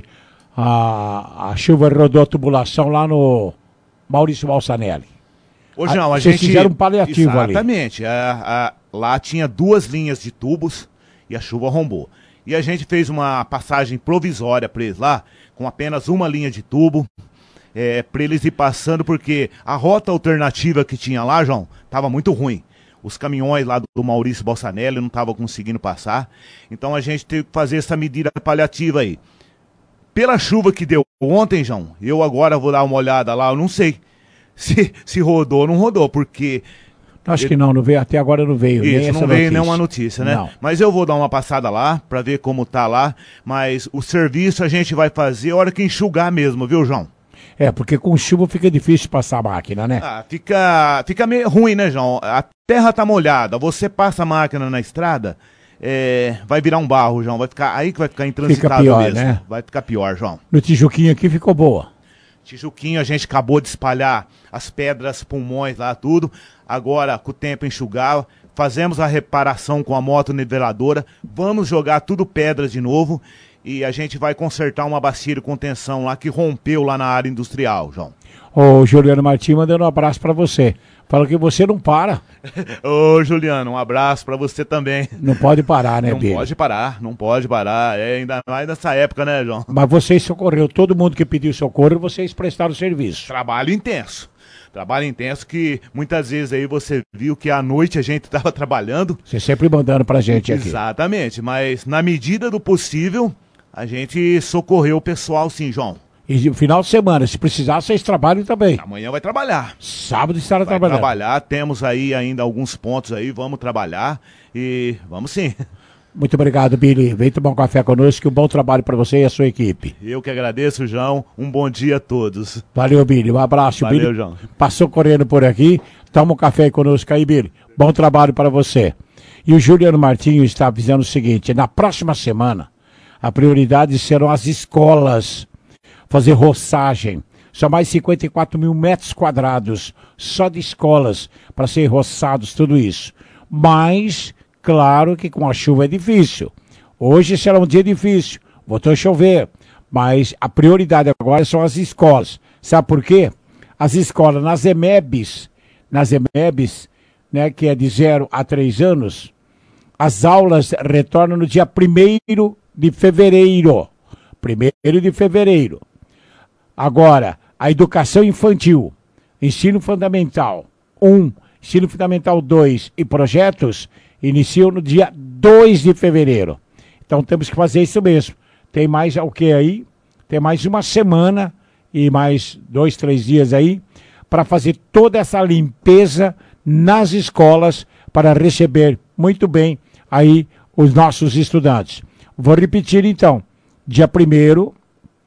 a, a chuva rodou a tubulação lá no Maurício Balsanelli? Hoje não, a Vocês gente... fizeram um paliativo ali. Exatamente. A, a, lá tinha duas linhas de tubos e a chuva arrombou. E a gente fez uma passagem provisória para eles lá, com apenas uma linha de tubo, é, para eles ir passando, porque a rota alternativa que tinha lá, João, estava muito ruim. Os caminhões lá do, do Maurício Balsanelli não estavam conseguindo passar. Então a gente teve que fazer essa medida paliativa aí. Pela chuva que deu ontem, João, eu agora vou dar uma olhada lá, eu não sei se, se rodou ou não rodou, porque... Acho que não, não veio, até agora não veio. Isso, nem essa não veio notícia. nenhuma notícia, né? Não. Mas eu vou dar uma passada lá, pra ver como tá lá. Mas o serviço a gente vai fazer a hora que enxugar mesmo, viu, João? É, porque com chuva fica difícil passar a máquina, né? Ah, fica, fica meio ruim, né, João? A terra tá molhada, você passa a máquina na estrada, é, vai virar um barro, João. Vai ficar, aí que vai ficar intransitável Fica pior, mesmo. né? Vai ficar pior, João. No Tijuquinho aqui ficou boa. Tijuquinho, a gente acabou de espalhar as pedras, pulmões lá, tudo. Agora, com o tempo enxugar, fazemos a reparação com a moto niveladora, vamos jogar tudo pedras de novo e a gente vai consertar uma bacia de contenção lá que rompeu lá na área industrial, João. Ô, Juliano Martins mandando um abraço pra você. Fala que você não para. Ô, Juliano, um abraço pra você também. Não pode parar, né, Não Billy? pode parar, não pode parar. É, ainda mais nessa época, né, João? Mas vocês socorreu todo mundo que pediu socorro, vocês prestaram serviço. Trabalho intenso. Trabalho intenso que muitas vezes aí você viu que à noite a gente estava trabalhando. Você sempre mandando pra gente aqui. Exatamente, mas na medida do possível, a gente socorreu o pessoal sim, João. E no final de semana, se precisar, vocês trabalham também. Amanhã vai trabalhar. Sábado estará Vai trabalhando. trabalhar, temos aí ainda alguns pontos aí, vamos trabalhar e vamos sim. Muito obrigado, Billy. Vem tomar um café conosco, um bom trabalho para você e a sua equipe. Eu que agradeço, João. Um bom dia a todos. Valeu, Billy. Um abraço, Valeu, Billy. João. Passou correndo por aqui. Toma um café conosco aí, Billy. Bom trabalho para você. E o Juliano Martins está avisando o seguinte: na próxima semana, a prioridade serão as escolas. Fazer roçagem. São mais cinquenta e quatro mil metros quadrados só de escolas para ser roçados, tudo isso. Mas, claro que com a chuva é difícil. Hoje será um dia difícil. Voltou a chover. Mas a prioridade agora são as escolas. Sabe por quê? As escolas nas E M E Bs, nas E M E Bs, né, que é de zero a três anos, as aulas retornam no dia primeiro de fevereiro. primeiro de fevereiro. Agora, a educação infantil, ensino fundamental um, ensino fundamental dois e projetos iniciam no dia dois de fevereiro. Então temos que fazer isso mesmo. Tem mais o que aí? Tem mais uma semana e mais dois, três dias aí para fazer toda essa limpeza nas escolas para receber muito bem aí os nossos estudantes. Vou repetir então. Dia primeiro,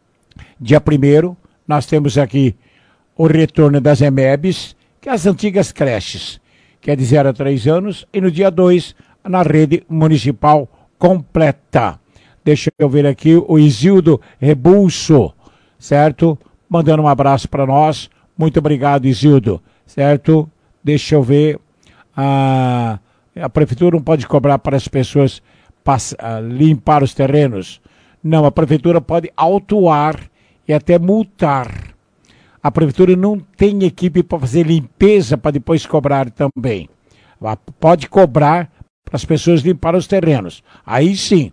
dia primeiro, nós temos aqui o retorno das E M E Bs, que é as antigas creches, que é de zero a três anos, e no dia dois, na rede municipal completa. Deixa eu ver aqui o Isildo Rebulso, certo? Mandando um abraço para nós. Muito obrigado, Isildo, certo? Deixa eu ver. A, a prefeitura não pode cobrar para as pessoas pass, a, limpar os terrenos. Não, a prefeitura pode autuar e até multar. A prefeitura não tem equipe para fazer limpeza para depois cobrar também. Ela pode cobrar para as pessoas limpar os terrenos. Aí sim,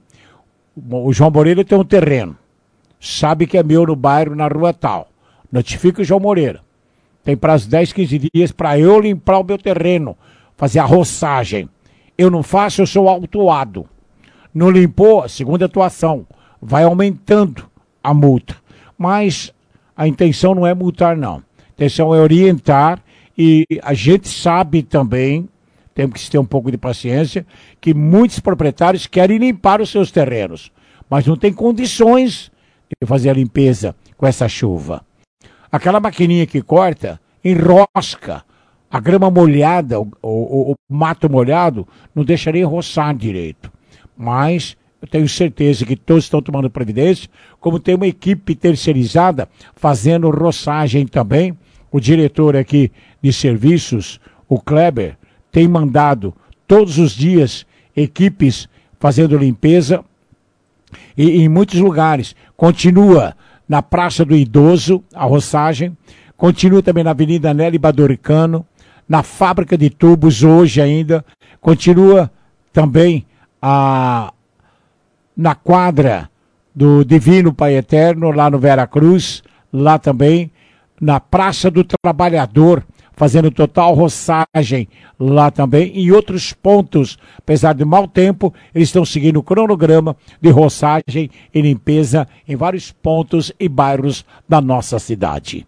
o João Moreira tem um terreno. Sabe que é meu no bairro, na rua tal. Notifica o João Moreira. Tem prazo dez, quinze dias para eu limpar o meu terreno, fazer a roçagem. Eu não faço, eu sou autuado. Não limpou, segunda atuação. Vai aumentando a multa. Mas a intenção não é multar, não. A intenção é orientar e a gente sabe também, temos que ter um pouco de paciência, que muitos proprietários querem limpar os seus terrenos, mas não tem condições de fazer a limpeza com essa chuva. Aquela maquininha que corta, enrosca. A grama molhada, o, o, o mato molhado, não deixaria roçar direito. Mas eu tenho certeza que todos estão tomando providência, como tem uma equipe terceirizada fazendo roçagem também. O diretor aqui de serviços, o Kleber, tem mandado todos os dias equipes fazendo limpeza e em muitos lugares. Continua na Praça do Idoso, a roçagem, continua também na Avenida Nelly Badoricano, na fábrica de tubos hoje ainda, continua também a, na quadra do Divino Pai Eterno, lá no Vera Cruz, lá também, na Praça do Trabalhador, fazendo total roçagem lá também, e outros pontos, apesar de mau tempo, eles estão seguindo o cronograma de roçagem e limpeza em vários pontos e bairros da nossa cidade.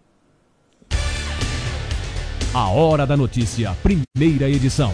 A Hora da Notícia, primeira edição.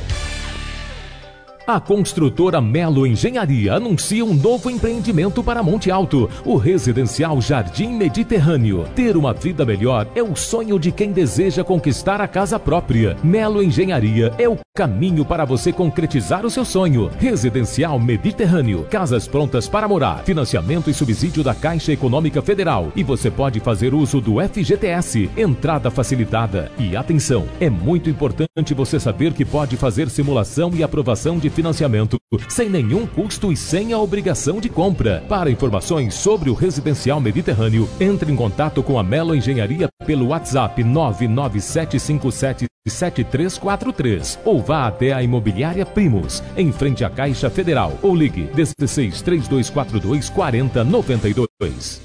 A construtora Melo Engenharia anuncia um novo empreendimento para Monte Alto, o residencial Jardim Mediterrâneo. Ter uma vida melhor é o sonho de quem deseja conquistar a casa própria. Melo Engenharia é o caminho para você concretizar o seu sonho. Residencial Mediterrâneo, casas prontas para morar, financiamento e subsídio da Caixa Econômica Federal. E você pode fazer uso do F G T S, entrada facilitada. E atenção, é muito importante você saber que pode fazer simulação e aprovação de financiamento sem nenhum custo e sem a obrigação de compra. Para informações sobre o Residencial Mediterrâneo, entre em contato com a Melo Engenharia pelo WhatsApp nove nove sete cinco sete sete três quatro três ou vá até a Imobiliária Primos, em frente à Caixa Federal, ou ligue dezesseis, três dois quatro dois, quarenta, noventa e dois.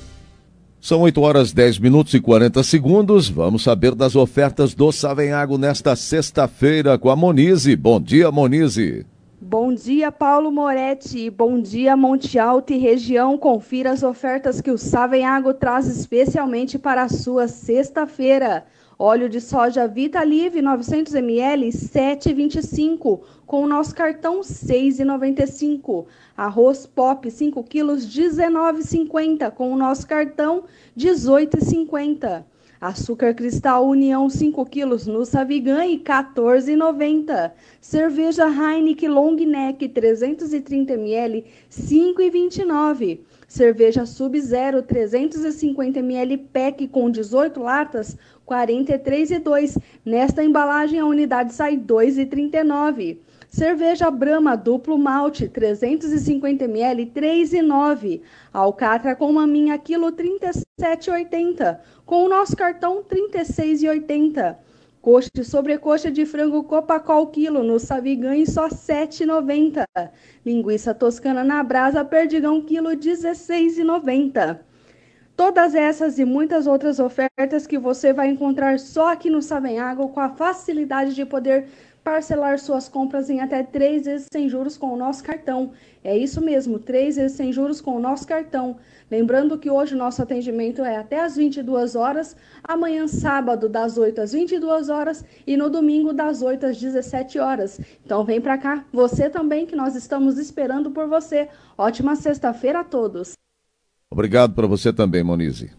São oito horas, dez minutos e quarenta segundos. Vamos saber das ofertas do Savenhago nesta sexta-feira com a Monize. Bom dia, Monize. Bom dia, Paulo Moretti. Bom dia, Monte Alto e região. Confira as ofertas que o Savenhago traz especialmente para a sua sexta-feira. Óleo de soja Vitalive novecentos mililitros, sete reais e vinte e cinco centavos, com o nosso cartão seis reais e noventa e cinco centavos. Arroz Pop cinco quilos, dezenove reais e cinquenta centavos, com o nosso cartão dezoito reais e cinquenta centavos. Açúcar Cristal União cinco quilos no Savigan, quatorze reais e noventa centavos. Cerveja Heineken Long Neck trezentos e trinta mililitros, cinco reais e vinte e nove centavos. Cerveja Sub-Zero trezentos e cinquenta mililitros pack com dezoito latas, quarenta e três reais e dois centavos. Nesta embalagem a unidade sai dois reais e trinta e nove centavos. Cerveja Brahma Duplo Malte trezentos e cinquenta mililitros, três reais e nove centavos. Alcatra com maminha quilo trinta e sete reais e oitenta centavos. Com o nosso cartão trinta e seis reais e oitenta centavos. Coxa e sobrecoxa de frango Copacol quilo no Savigan só sete reais e noventa centavos. Linguiça toscana na brasa Perdigão quilo dezesseis reais e noventa centavos. Todas essas e muitas outras ofertas que você vai encontrar só aqui no Savenhago, com a facilidade de poder parcelar suas compras em até três vezes sem juros com o nosso cartão. É isso mesmo, três vezes sem juros com o nosso cartão. Lembrando que hoje o nosso atendimento é até às vinte e duas horas, amanhã sábado das oito às vinte e duas horas e no domingo das oito às dezessete horas. Então vem pra cá, você também, que nós estamos esperando por você. Ótima sexta-feira a todos. Obrigado para você também, Monize.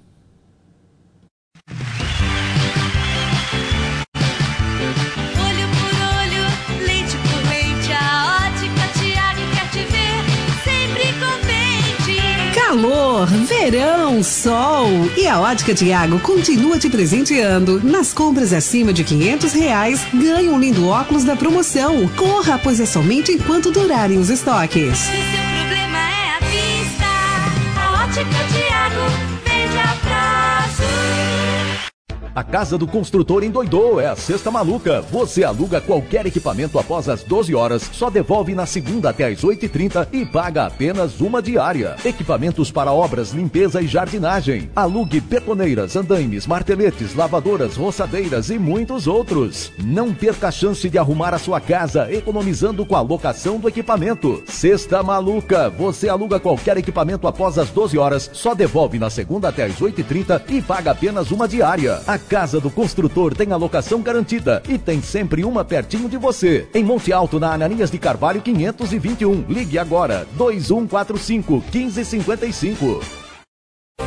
Calor, verão, sol e a Ótica Tiago continua te presenteando. Nas compras acima de quinhentos reais, ganha um lindo óculos da promoção. Corra, pois é somente enquanto durarem os estoques. Se seu problema é a vista, a Ótica Tiago vende a prazo. A Casa do Construtor endoidou, é a Sexta Maluca. Você aluga qualquer equipamento após as doze horas, só devolve na segunda até as oito e trinta e paga apenas uma diária. Equipamentos para obras, limpeza e jardinagem. Alugue betoneiras, andaimes, marteletes, lavadoras, roçadeiras e muitos outros. Não perca a chance de arrumar a sua casa, economizando com a locação do equipamento. Sexta Maluca. Você aluga qualquer equipamento após as doze horas, só devolve na segunda até as oito e trinta e paga apenas uma diária. A Casa do Construtor tem a locação garantida e tem sempre uma pertinho de você. Em Monte Alto, na Ananias de Carvalho quinhentos e vinte e um. Ligue agora, dois um quatro cinco, um cinco cinco cinco.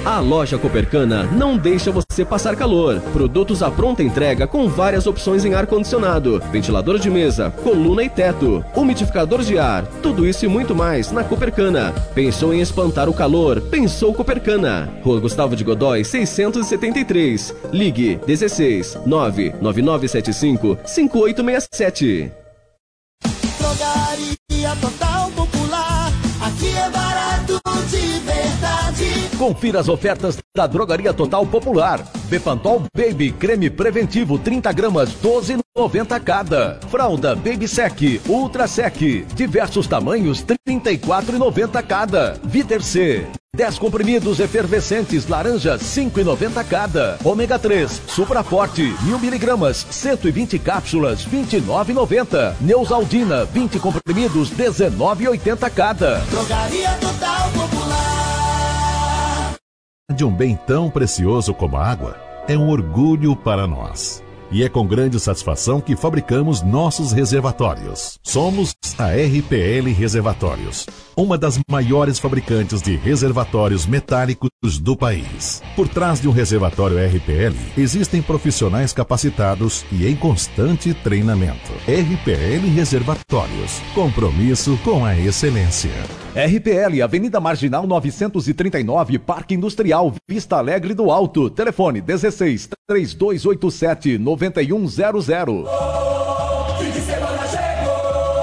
A loja Copercana não deixa você passar calor. Produtos à pronta entrega com várias opções em ar-condicionado, ventilador de mesa, coluna e teto, umidificador de ar, tudo isso e muito mais na Copercana. Pensou em espantar o calor? Pensou Copercana. Rua Gustavo de Godói, seiscentos e setenta e três. Ligue dezesseis nove nove nove sete cinco cinco oito seis sete. Drogaria Total Popular, aqui é barato de verdade. Confira as ofertas da Drogaria Total Popular. Bepantol Baby Creme Preventivo trinta gramas, doze reais e noventa centavos cada. Fralda Baby Sec Ultra Sec, diversos tamanhos, trinta e quatro reais e noventa centavos cada. Viter C, dez comprimidos efervescentes laranja, cinco reais e noventa centavos cada. Ômega três Supra Forte, mil miligramas, cento e vinte cápsulas, vinte e nove reais e noventa centavos. Neusaldina, vinte comprimidos, dezenove reais e oitenta centavos cada. Drogaria Total Popular. De um bem tão precioso como a água é um orgulho para nós. E é com grande satisfação que fabricamos nossos reservatórios. Somos a R P L Reservatórios, uma das maiores fabricantes de reservatórios metálicos do país. Por trás de um reservatório R P L, existem profissionais capacitados e em constante treinamento. R P L Reservatórios, compromisso com a excelência. R P L, Avenida Marginal novecentos e trinta e nove, Parque Industrial, Vista Alegre do Alto. Telefone dezesseis, três dois oito sete, nove um zero zero. Fim de semana chegou.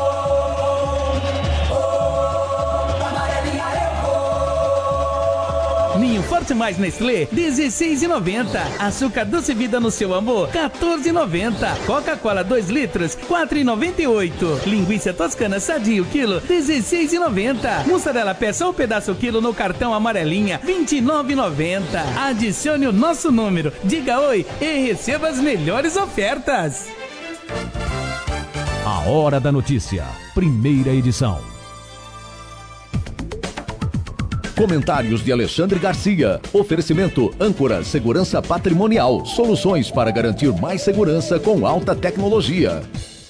Amarelinha eu vou. Ninho Forte Mais Nestlé, dezesseis reais e noventa centavos. Açúcar Doce Vida no seu amor, quatorze reais e noventa centavos. Coca-Cola dois litros, quatro reais e noventa e oito centavos. Linguiça Toscana Sadia o quilo, dezesseis reais e noventa centavos. Mussarela peça ou pedaço quilo no cartão Amarelinha, vinte e nove reais e noventa centavos. Adicione o nosso número, diga oi e receba as melhores ofertas. A Hora da Notícia, primeira edição. Comentários de Alexandre Garcia. Oferecimento Âncora Segurança Patrimonial. Soluções para garantir mais segurança com alta tecnologia.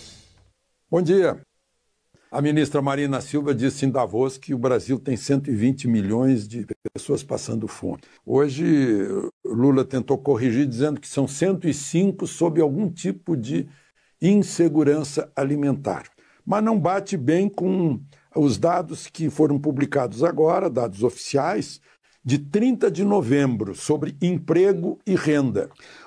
Bom dia. A ministra Marina Silva disse em Davos que o Brasil tem cento e vinte milhões de pessoas passando fome. Hoje, Lula tentou corrigir dizendo que são cento e cinco sob algum tipo de insegurança alimentar. Mas não bate bem com os dados que foram publicados agora, dados oficiais, de trinta de novembro, sobre emprego e renda.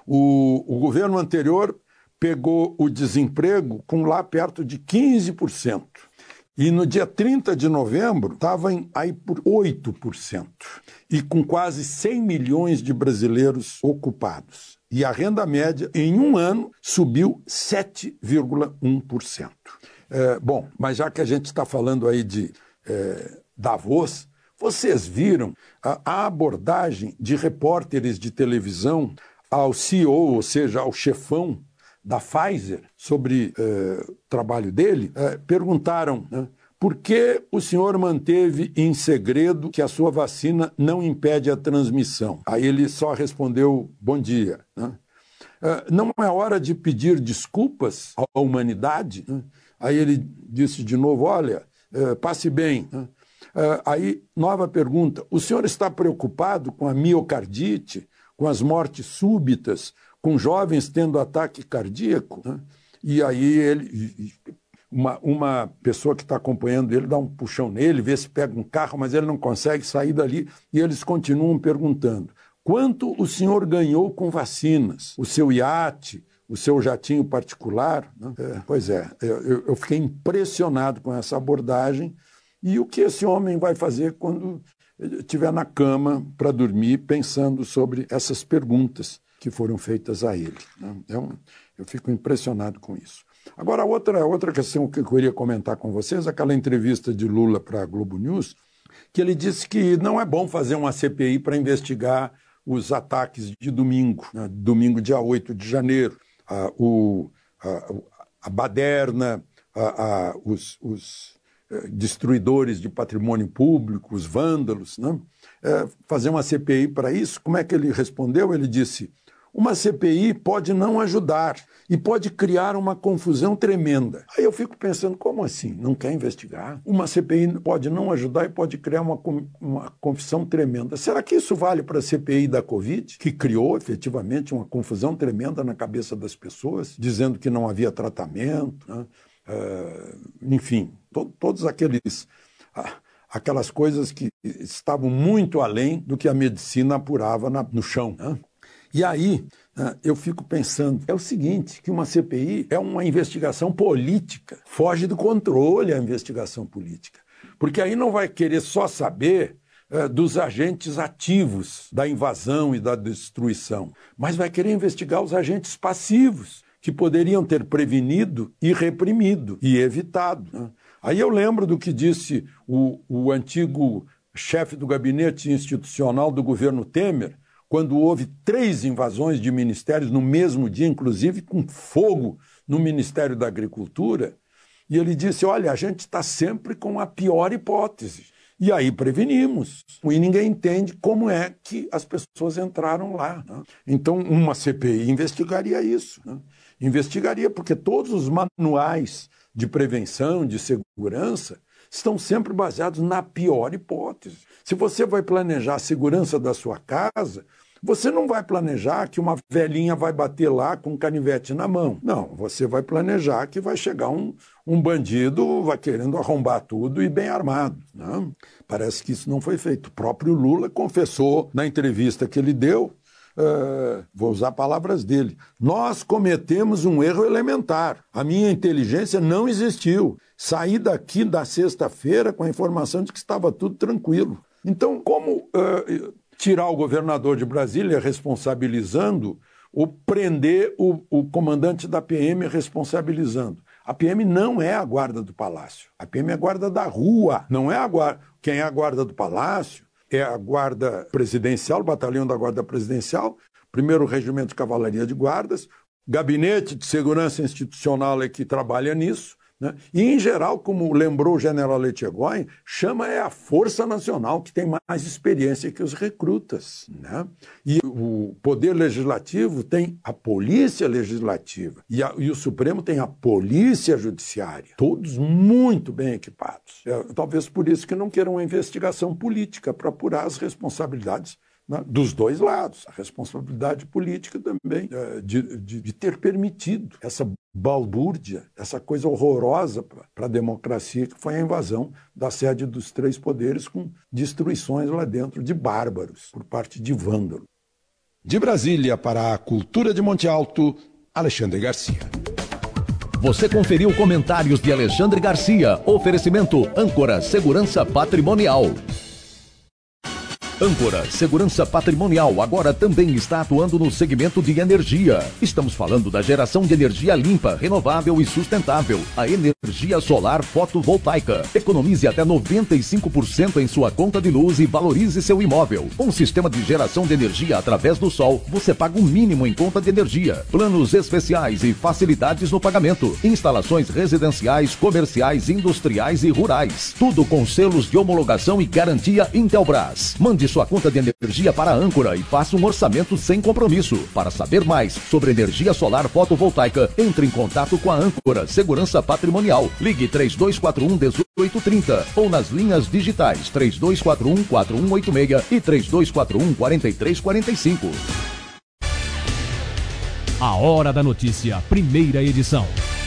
O, o governo anterior pegou o desemprego com lá perto de quinze por cento. E no dia trinta de novembro estava aí por oito por cento. E com quase cem milhões de brasileiros ocupados. E a renda média, em um ano, subiu sete vírgula um por cento. É, bom, mas já que a gente está falando aí de é, Davos, vocês viram a, a abordagem de repórteres de televisão ao C E O, ou seja, ao chefão da Pfizer, sobre é, o trabalho dele? É, perguntaram, né, por que o senhor manteve em segredo que a sua vacina não impede a transmissão? Aí ele só respondeu, bom dia. Né? É, não é hora de pedir desculpas à humanidade? Né? Aí ele disse de novo, olha, eh, passe bem. Eh, aí, nova pergunta, o senhor está preocupado com a miocardite, com as mortes súbitas, com jovens tendo ataque cardíaco? E aí ele, uma, uma pessoa que está acompanhando ele dá um puxão nele, vê se pega um carro, mas ele não consegue sair dali, e eles continuam perguntando, quanto o senhor ganhou com vacinas? O seu iate? O seu jatinho particular? Né? É, pois é, eu, eu fiquei impressionado com essa abordagem e o que esse homem vai fazer quando estiver na cama para dormir pensando sobre essas perguntas que foram feitas a ele. Né? Eu, eu fico impressionado com isso. Agora, outra, outra questão que eu queria comentar com vocês, aquela entrevista de Lula para a Globo News, que ele disse que não é bom fazer uma C P I para investigar os ataques de domingo, né? Domingo, dia oito de janeiro. A, o, a, a baderna, a, a, os, os eh, destruidores de patrimônio público, os vândalos, né? É, fazer uma C P I para isso. Como é que ele respondeu? Ele disse, uma C P I pode não ajudar e pode criar uma confusão tremenda. Aí eu fico pensando, como assim? Não quer investigar? Uma C P I pode não ajudar e pode criar uma, uma confusão tremenda. Será que isso vale para a C P I da Covid, que criou efetivamente uma confusão tremenda na cabeça das pessoas, dizendo que não havia tratamento, né? Uh, enfim, to, todos aqueles... Uh, aquelas coisas que estavam muito além do que a medicina apurava na, no chão, né? E aí eu fico pensando, é o seguinte, que uma C P I é uma investigação política, foge do controle a investigação política, porque aí não vai querer só saber é, dos agentes ativos da invasão e da destruição, mas vai querer investigar os agentes passivos, que poderiam ter prevenido e reprimido e evitado, né? Aí eu lembro do que disse o, o antigo chefe do gabinete institucional do governo Temer, quando houve três invasões de ministérios no mesmo dia, inclusive com fogo no Ministério da Agricultura, e ele disse, olha, a gente está sempre com a pior hipótese. E aí prevenimos. E ninguém entende como é que as pessoas entraram lá, né? Então, uma C P I investigaria isso, né? Investigaria, porque todos os manuais de prevenção, de segurança, estão sempre baseados na pior hipótese. Se você vai planejar a segurança da sua casa, você não vai planejar que uma velhinha vai bater lá com um canivete na mão. Não, você vai planejar que vai chegar um, um bandido, vai querendo arrombar tudo e bem armado, né? Parece que isso não foi feito. O próprio Lula confessou na entrevista que ele deu, Uh, vou usar palavras dele, nós cometemos um erro elementar, a minha inteligência não existiu, saí daqui da sexta-feira com a informação de que estava tudo tranquilo. Então, como uh, tirar o governador de Brasília responsabilizando ou prender o, o comandante da P M responsabilizando? A P M não é a guarda do palácio, a P M é a guarda da rua, não é a guarda. Quem é a guarda do palácio é a Guarda Presidencial, o Batalhão da Guarda Presidencial, primeiro Regimento de Cavalaria de Guardas, Gabinete de Segurança Institucional é que trabalha nisso, né? E, em geral, como lembrou o general Etchegóin, chama é a Força Nacional, que tem mais experiência que os recrutas, né? E o Poder Legislativo tem a Polícia Legislativa e, a, e o Supremo tem a Polícia Judiciária, todos muito bem equipados. É, talvez por isso que não queiram uma investigação política para apurar as responsabilidades, né, dos dois lados. A responsabilidade política também é, de, de, de ter permitido essa balbúrdia, essa coisa horrorosa para a democracia, que foi a invasão da sede dos três poderes com destruições lá dentro de bárbaros, por parte de vândalos. De Brasília para a Cultura de Monte Alto, Alexandre Garcia. Você conferiu comentários de Alexandre Garcia. Oferecimento Âncora Segurança Patrimonial. Âncora Segurança Patrimonial agora também está atuando no segmento de energia. Estamos falando da geração de energia limpa, renovável e sustentável. A energia solar fotovoltaica. Economize até noventa e cinco por cento em sua conta de luz e valorize seu imóvel. Com um sistema de geração de energia através do sol, você paga o mínimo em conta de energia. Planos especiais e facilidades no pagamento. Instalações residenciais, comerciais, industriais e rurais. Tudo com selos de homologação e garantia Intelbras. Mande sua conta de energia para a Âncora e faça um orçamento sem compromisso. Para saber mais sobre energia solar fotovoltaica, entre em contato com a Âncora Segurança Patrimonial. Ligue três dois quatro um, um oito três zero ou nas linhas digitais três dois quatro um, quatro um oito seis e três dois quatro um, quatro três quatro cinco. A Hora da Notícia, primeira edição.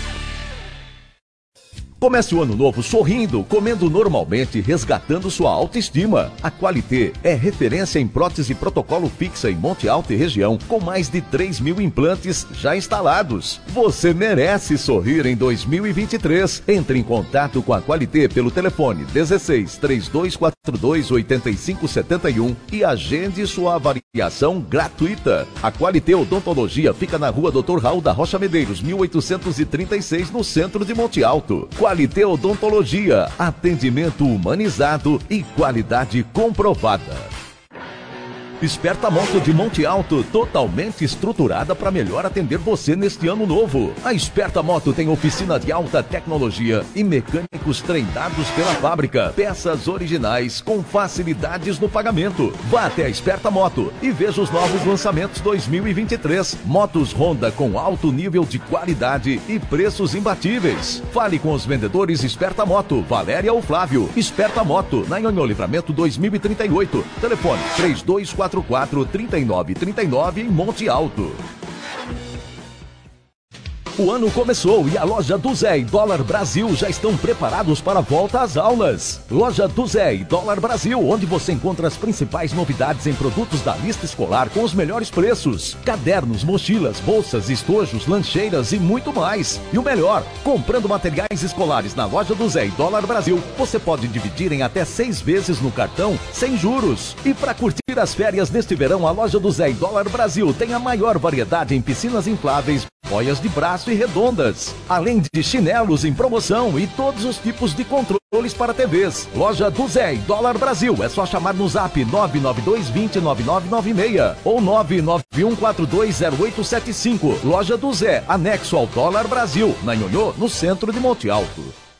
Comece o ano novo sorrindo, comendo normalmente, resgatando sua autoestima. A Qualité é referência em prótese protocolo fixa em Monte Alto e região, com mais de três mil implantes já instalados. Você merece sorrir em dois mil e vinte e três. Entre em contato com a Qualité pelo telefone dezesseis, três dois quatro dois, oito cinco sete um e agende sua avaliação gratuita. A Qualité Odontologia fica na rua doutor Raul da Rocha Medeiros, mil oitocentos e trinta e seis, no centro de Monte Alto. Qualité Odontologia, atendimento humanizado e qualidade comprovada. Esperta Moto de Monte Alto, totalmente estruturada para melhor atender você neste ano novo. A Esperta Moto tem oficina de alta tecnologia e mecânicos treinados pela fábrica. Peças originais com facilidades no pagamento. Vá até a Esperta Moto e veja os novos lançamentos dois mil e vinte e três. Motos Honda com alto nível de qualidade e preços imbatíveis. Fale com os vendedores Esperta Moto, Valéria ou Flávio. Esperta Moto, na Nhonhô Livramento dois mil e trinta e oito. Telefone três dois quatro quatro, três nove três nove em Monte Alto. O ano começou e a loja do Zé e Dólar Brasil já estão preparados para a volta às aulas. Loja do Zé e Dólar Brasil, onde você encontra as principais novidades em produtos da lista escolar com os melhores preços. Cadernos, mochilas, bolsas, estojos, lancheiras e muito mais. E o melhor, comprando materiais escolares na loja do Zé e Dólar Brasil, você pode dividir em até seis vezes no cartão, sem juros. E para curtir as férias neste verão, a loja do Zé e Dólar Brasil tem a maior variedade em piscinas infláveis, boias de braço e redondas, além de chinelos em promoção e todos os tipos de controles para T Vs. Loja do Zé e Dólar Brasil, é só chamar no zap nove nove dois dois zero nove nove nove seis ou nove nove um quatro dois zero oito sete cinco. Loja do Zé, anexo ao Dólar Brasil, na Nhonhô, no centro de Monte Alto.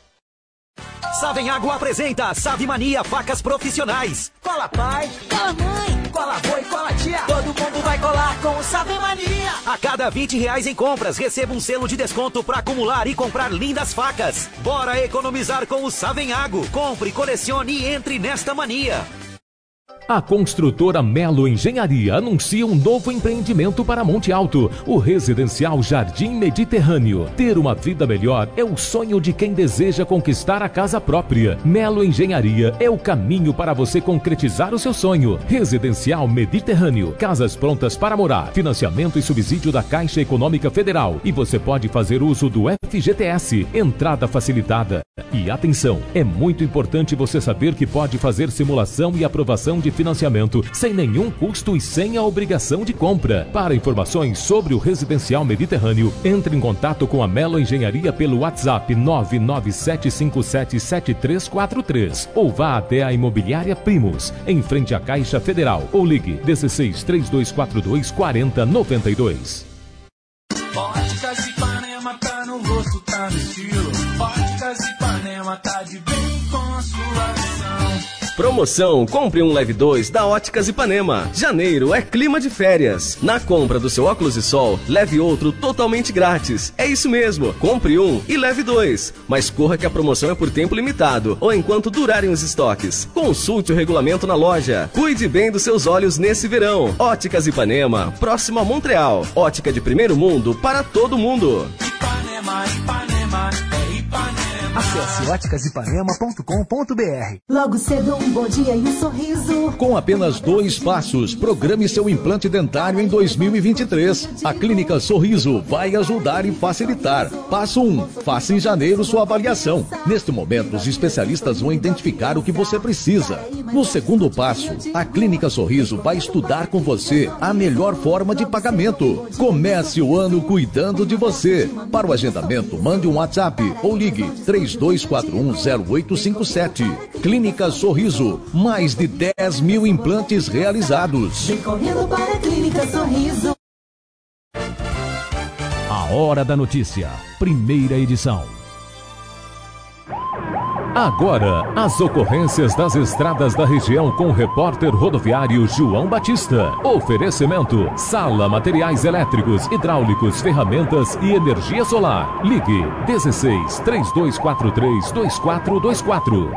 Savenhago apresenta Save Mania Facas Profissionais. Cola pai, cola mãe, cola avô e cola tia. Todo mundo vai colar com o Save Mania. A cada vinte reais em compras, receba um selo de desconto para acumular e comprar lindas facas. Bora economizar com o Savenhago. Compre, colecione e entre nesta mania. A construtora Melo Engenharia anuncia um novo empreendimento para Monte Alto, o residencial Jardim Mediterrâneo. Ter uma vida melhor é o sonho de quem deseja conquistar a casa própria. Melo Engenharia é o caminho para você concretizar o seu sonho. Residencial Mediterrâneo, casas prontas para morar, financiamento e subsídio da Caixa Econômica Federal. E você pode fazer uso do F G T S, entrada facilitada. E atenção, é muito importante você saber que pode fazer simulação e aprovação de financiamento sem nenhum custo e sem a obrigação de compra. Para informações sobre o Residencial Mediterrâneo, entre em contato com a Melo Engenharia pelo WhatsApp nove nove sete cinco sete sete três quatro três ou vá até a Imobiliária Primos, em frente à Caixa Federal, ou ligue dezesseis, três dois quatro dois, quatro zero nove dois. Óticas Ipanema tá no rosto, tá no estilo. Óticas Ipanema tá de bem com sua visão. Promoção Compre um Leve dois da Óticas Ipanema. Janeiro é clima de férias. Na compra do seu óculos de sol, leve outro totalmente grátis. É isso mesmo, compre um e leve dois. Mas corra que a promoção é por tempo limitado ou enquanto durarem os estoques. Consulte o regulamento na loja. Cuide bem dos seus olhos nesse verão. Óticas Ipanema, próximo a Montreal. Ótica de primeiro mundo para todo mundo. Ipanema, Ipanema, é Ipanema. Acesse óticas ipanema ponto com ponto b r. Logo cedo, um bom dia e um sorriso. Com apenas dois passos, programe seu implante dentário em dois mil e vinte e três. A Clínica Sorriso vai ajudar e facilitar. Passo um. Faça em janeiro sua avaliação. Neste momento, os especialistas vão identificar o que você precisa. No segundo passo, a Clínica Sorriso vai estudar com você a melhor forma de pagamento. Comece o ano cuidando de você. Para o agendamento, mande um WhatsApp ou ligue três dois quatro um zero oito cinco sete. Clínica Sorriso, mais de dez mil implantes realizados. Vem correndo para a Clínica Sorriso. A Hora da Notícia, primeira edição. Agora, as ocorrências das estradas da região com o repórter rodoviário João Batista. Oferecimento: Sala Materiais Elétricos, Hidráulicos, Ferramentas e Energia Solar. Ligue dezesseis, três dois quatro três, dois quatro dois quatro.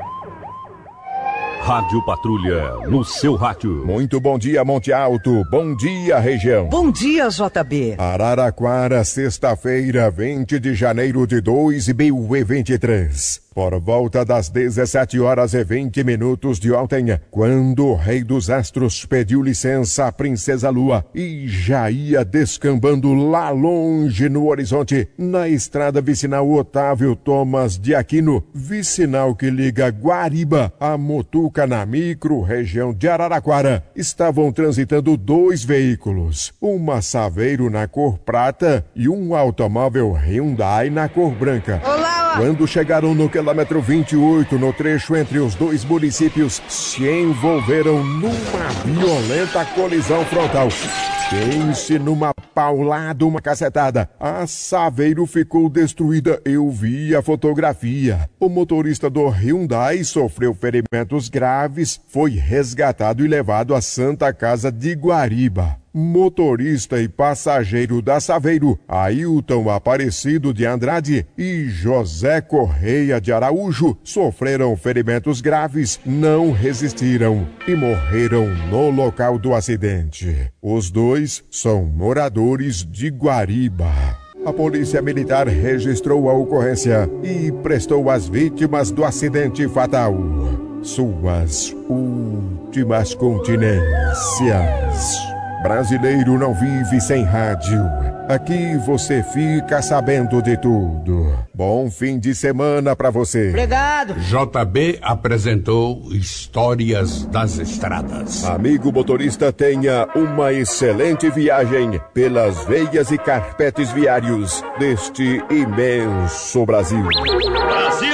Rádio Patrulha, no seu rádio. Muito bom dia, Monte Alto. Bom dia, região. Bom dia, J B. Araraquara, sexta-feira, vinte de janeiro de dois mil e vinte e três. Por volta das dezessete horas e vinte minutos de ontem, quando o Rei dos Astros pediu licença à Princesa Lua e já ia descambando lá longe no horizonte, na estrada vicinal Otávio Thomas de Aquino, vicinal que liga Guariba a Mutuca, na micro-região de Araraquara, estavam transitando dois veículos, uma Saveiro na cor prata e um automóvel Hyundai na cor branca. Olá, Quando chegaram no quilômetro vinte e oito, no trecho entre os dois municípios, se envolveram numa violenta colisão frontal. Pense numa paulada, uma cacetada. A Saveiro ficou destruída. Eu vi a fotografia. O motorista do Hyundai sofreu ferimentos graves, foi resgatado e levado à Santa Casa de Guariba. Motorista e passageiro da Saveiro, Ailton Aparecido de Andrade e José Correia de Araújo, sofreram ferimentos graves, não resistiram e morreram no local do acidente. Os dois são moradores de Guariba. A Polícia Militar registrou a ocorrência e prestou às vítimas do acidente fatal suas últimas continências. Brasileiro não vive sem rádio. Aqui você fica sabendo de tudo. Bom fim de semana pra você. Obrigado. J B apresentou Histórias das Estradas. Amigo motorista, tenha uma excelente viagem pelas veias e carpetes viários deste imenso Brasil. Brasil!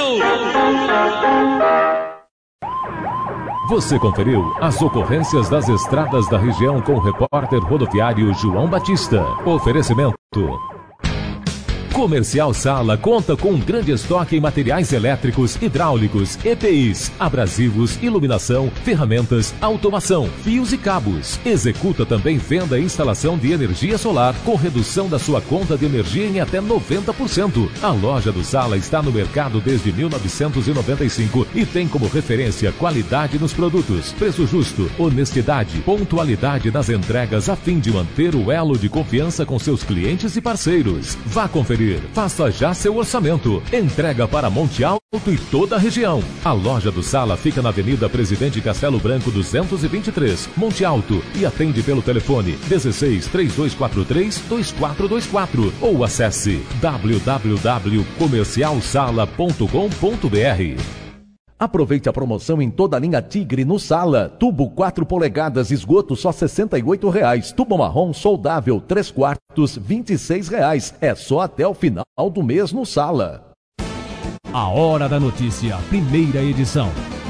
Você conferiu as ocorrências das estradas da região com o repórter rodoviário João Batista. Oferecimento. Comercial Sala conta com um grande estoque em materiais elétricos, hidráulicos, E P Is, abrasivos, iluminação, ferramentas, automação, fios e cabos. Executa também venda e instalação de energia solar com redução da sua conta de energia em até noventa por cento. A loja do Sala está no mercado desde mil novecentos e noventa e cinco e tem como referência qualidade nos produtos, preço justo, honestidade, pontualidade nas entregas a fim de manter o elo de confiança com seus clientes e parceiros. Vá conferir. Faça já seu orçamento. Entrega para Monte Alto e toda a região. A loja do Sala fica na Avenida Presidente Castelo Branco duzentos e vinte e três, Monte Alto, e atende pelo telefone dezesseis, três dois quatro três, dois quatro dois quatro ou acesse w w w ponto comercial sala ponto com ponto b r. Aproveite a promoção em toda a linha Tigre no Sala. Tubo quatro polegadas, esgoto só sessenta e oito reais. Tubo marrom soldável três quartos, vinte e seis reais. É só até o final do mês no Sala. A Hora da Notícia, primeira edição.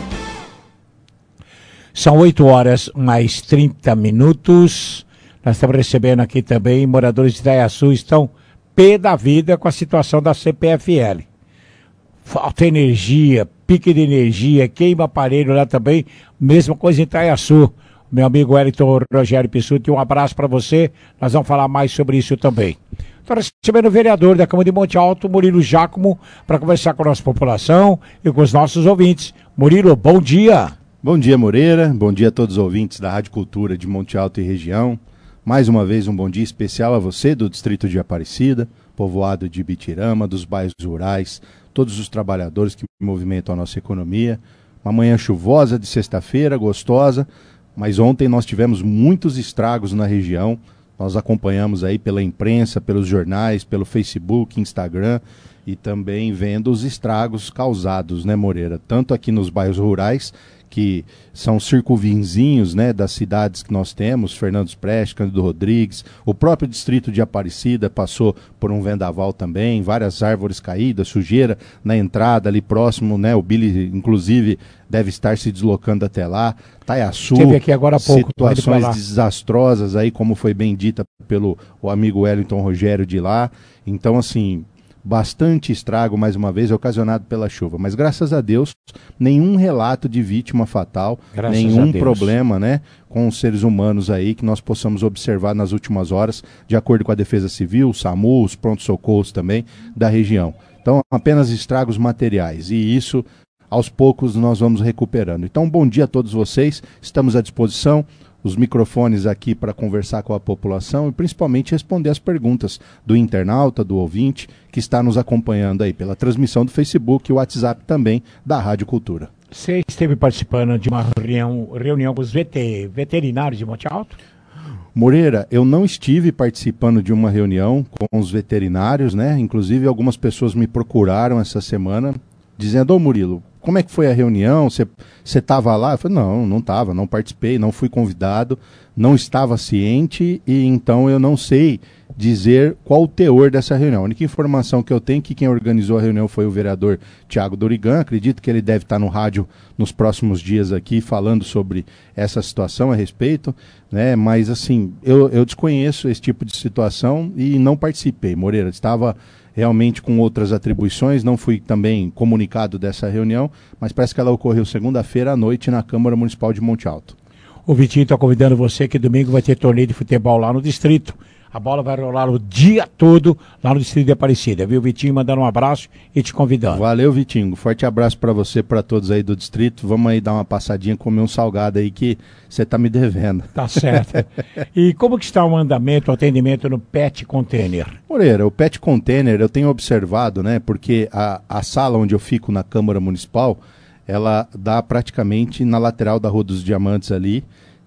São oito horas mais trinta minutos. Nós estamos recebendo aqui também moradores de Itaiaçu, estão pé da vida com a situação da C P F L. Falta energia, pique de energia, queima aparelho lá também, mesma coisa em Itaiaçu. Meu amigo Wellington Rogério Pissuti, um abraço para você, nós vamos falar mais sobre isso também. Estou recebendo o vereador da Câmara de Monte Alto, Murilo Giacomo, para conversar com a nossa população e com os nossos ouvintes. Murilo, bom dia. Bom dia, Moreira, bom dia a todos os ouvintes da Rádio Cultura de Monte Alto e região. Mais uma vez um bom dia especial a você do Distrito de Aparecida, povoado de Ibitirama, dos bairros rurais, todos os trabalhadores que movimentam a nossa economia. Uma manhã chuvosa de sexta-feira, gostosa, mas ontem nós tivemos muitos estragos na região. Nós acompanhamos aí pela imprensa, pelos jornais, pelo Facebook, Instagram e também vendo os estragos causados, né, Moreira? Tanto aqui nos bairros rurais, que são circunvizinhos, né, das cidades que nós temos, Fernandes Prestes, Cândido Rodrigues, o próprio distrito de Aparecida passou por um vendaval também, várias árvores caídas, sujeira na entrada ali próximo, né, o Billy inclusive deve estar se deslocando até lá. Itaiaçu, teve aqui agora há pouco, situações desastrosas aí, como foi bem dita pelo o amigo Wellington Rogério de lá. Então, assim, bastante estrago, mais uma vez, ocasionado pela chuva. Mas, graças a Deus, nenhum relato de vítima fatal, graças nenhum problema, né, com os seres humanos aí que nós possamos observar nas últimas horas, de acordo com a Defesa Civil, o SAMU, os prontos-socorros também da região. Então, apenas estragos materiais. E isso, aos poucos, nós vamos recuperando. Então, bom dia a todos vocês. Estamos à disposição. Os microfones aqui para conversar com a população e principalmente responder as perguntas do internauta, do ouvinte, que está nos acompanhando aí pela transmissão do Facebook e o WhatsApp também da Rádio Cultura. Você esteve participando de uma reunião, reunião com os vet- veterinários de Monte Alto? Moreira, eu não estive participando de uma reunião com os veterinários, né? Inclusive algumas pessoas me procuraram essa semana dizendo: ô Murilo, como é que foi a reunião? Você estava lá? Eu falei, não, não estava, não participei, não fui convidado, não estava ciente e então eu não sei dizer qual o teor dessa reunião. A única informação que eu tenho é que quem organizou a reunião foi o vereador Tiago Dorigan. Acredito que ele deve estar no rádio nos próximos dias aqui falando sobre essa situação a respeito, né? Mas assim, eu, eu desconheço esse tipo de situação e não participei. Moreira, estava realmente com outras atribuições, não fui também comunicado dessa reunião, mas parece que ela ocorreu segunda-feira à noite na Câmara Municipal de Monte Alto. O Vitinho está convidando você que domingo vai ter torneio de futebol lá no distrito. A bola vai rolar o dia todo lá no distrito de Aparecida, viu, Vitinho? Mandando um abraço e te convidando. Valeu, Vitinho. Forte abraço para você, para todos aí do distrito. Vamos aí dar uma passadinha, comer um salgado aí que você tá me devendo. Tá certo. E como que está o andamento, o atendimento no Pet Container? Moreira, o Pet Container eu tenho observado, né, porque a, a sala onde eu fico na Câmara Municipal, ela dá praticamente na lateral da Rua dos Diamantes ali,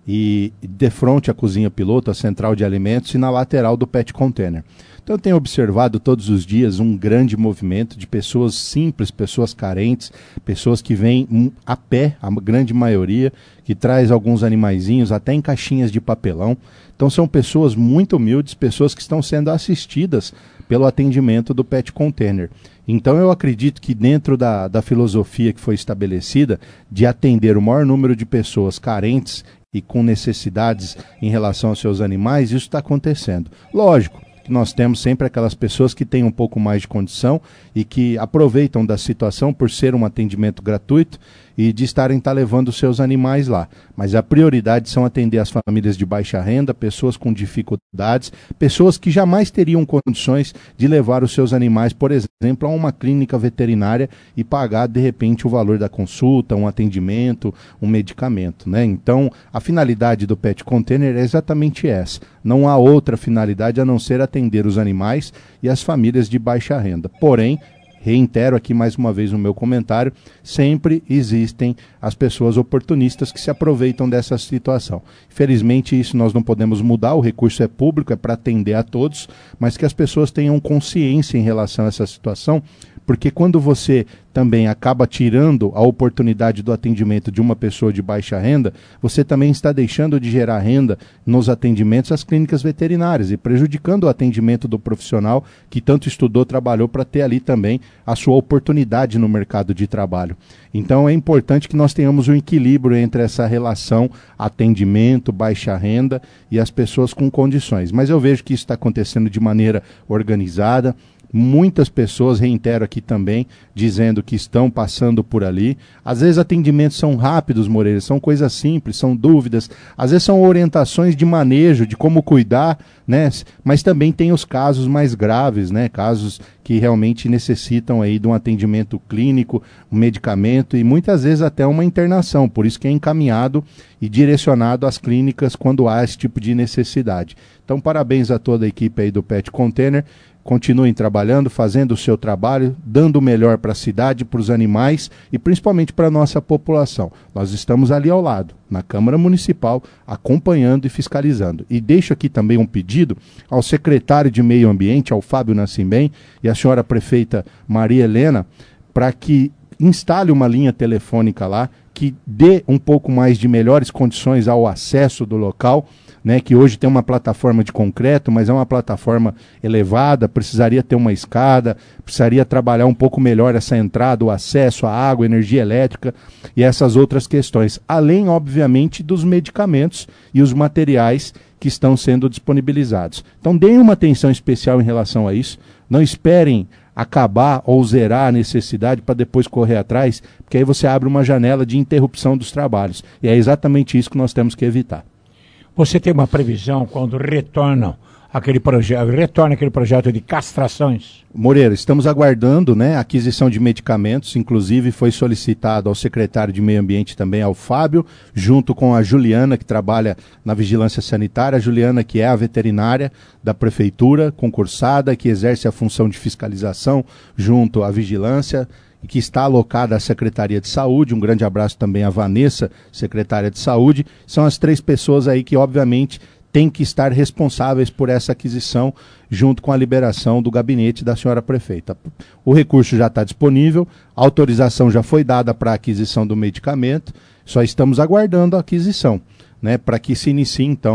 e de frente à cozinha piloto, a central de alimentos, e na lateral do Pet Container. Então eu tenho observado todos os dias um grande movimento de pessoas simples, pessoas carentes, pessoas que vêm a pé, a grande maioria, que traz alguns animaizinhos até em caixinhas de papelão. Então são pessoas muito humildes, pessoas que estão sendo assistidas pelo atendimento do Pet Container. Então eu acredito que dentro da, da filosofia que foi estabelecida de atender o maior número de pessoas carentes e com necessidades em relação aos seus animais, isso está acontecendo. Lógico que nós temos sempre aquelas pessoas que têm um pouco mais de condição e que aproveitam da situação por ser um atendimento gratuito e de estarem tá levando os seus animais lá. Mas a prioridade são atender as famílias de baixa renda, pessoas com dificuldades, pessoas que jamais teriam condições de levar os seus animais, por exemplo, a uma clínica veterinária e pagar, de repente, o valor da consulta, um atendimento, um medicamento, né? Então, a finalidade do Pet Container é exatamente essa. Não há outra finalidade a não ser atender os animais e as famílias de baixa renda. Porém, reitero aqui mais uma vez no meu comentário, sempre existem as pessoas oportunistas que se aproveitam dessa situação. Infelizmente isso nós não podemos mudar, o recurso é público, é para atender a todos, mas que as pessoas tenham consciência em relação a essa situação, porque quando você também acaba tirando a oportunidade do atendimento de uma pessoa de baixa renda, você também está deixando de gerar renda nos atendimentos às clínicas veterinárias e prejudicando o atendimento do profissional que tanto estudou, trabalhou para ter ali também a sua oportunidade no mercado de trabalho. Então é importante que nós tenhamos um equilíbrio entre essa relação atendimento, baixa renda e as pessoas com condições. Mas eu vejo que isso está acontecendo de maneira organizada. Muitas pessoas, reitero aqui também, dizendo que estão passando por ali. Às vezes atendimentos são rápidos, Moreira, são coisas simples, são dúvidas. Às vezes são orientações de manejo, de como cuidar, né? Mas também tem os casos mais graves, né? Casos que realmente necessitam aí de um atendimento clínico, um medicamento e muitas vezes até uma internação. Por isso que é encaminhado e direcionado às clínicas quando há esse tipo de necessidade. Então, parabéns a toda a equipe aí do Pet Container. Continuem trabalhando, fazendo o seu trabalho, dando o melhor para a cidade, para os animais e principalmente para a nossa população. Nós estamos ali ao lado, na Câmara Municipal, acompanhando e fiscalizando. E deixo aqui também um pedido ao secretário de Meio Ambiente, ao Fábio Nascimem, e à senhora prefeita Maria Helena, para que instale uma linha telefônica lá, que dê um pouco mais de melhores condições ao acesso do local, né, que hoje tem uma plataforma de concreto, mas é uma plataforma elevada, precisaria ter uma escada, precisaria trabalhar um pouco melhor essa entrada, o acesso à água, energia elétrica e essas outras questões, além, obviamente, dos medicamentos e os materiais que estão sendo disponibilizados. Então, deem uma atenção especial em relação a isso, não esperem acabar ou zerar a necessidade para depois correr atrás, porque aí você abre uma janela de interrupção dos trabalhos, e é exatamente isso que nós temos que evitar. Você tem uma previsão quando retornam aquele projeto, retorna aquele projeto de castrações? Moreira, estamos aguardando, né, a aquisição de medicamentos, inclusive foi solicitado ao secretário de Meio Ambiente também, ao Fábio, junto com a Juliana, que trabalha na Vigilância Sanitária, a Juliana que é a veterinária da Prefeitura, concursada, que exerce a função de fiscalização junto à Vigilância, e que está alocada à Secretaria de Saúde. Um grande abraço também à Vanessa, secretária de Saúde. São as três pessoas aí que, obviamente, têm que estar responsáveis por essa aquisição, junto com a liberação do gabinete da senhora prefeita. O recurso já está disponível, a autorização já foi dada para a aquisição do medicamento, só estamos aguardando a aquisição, né, para que se inicie, então,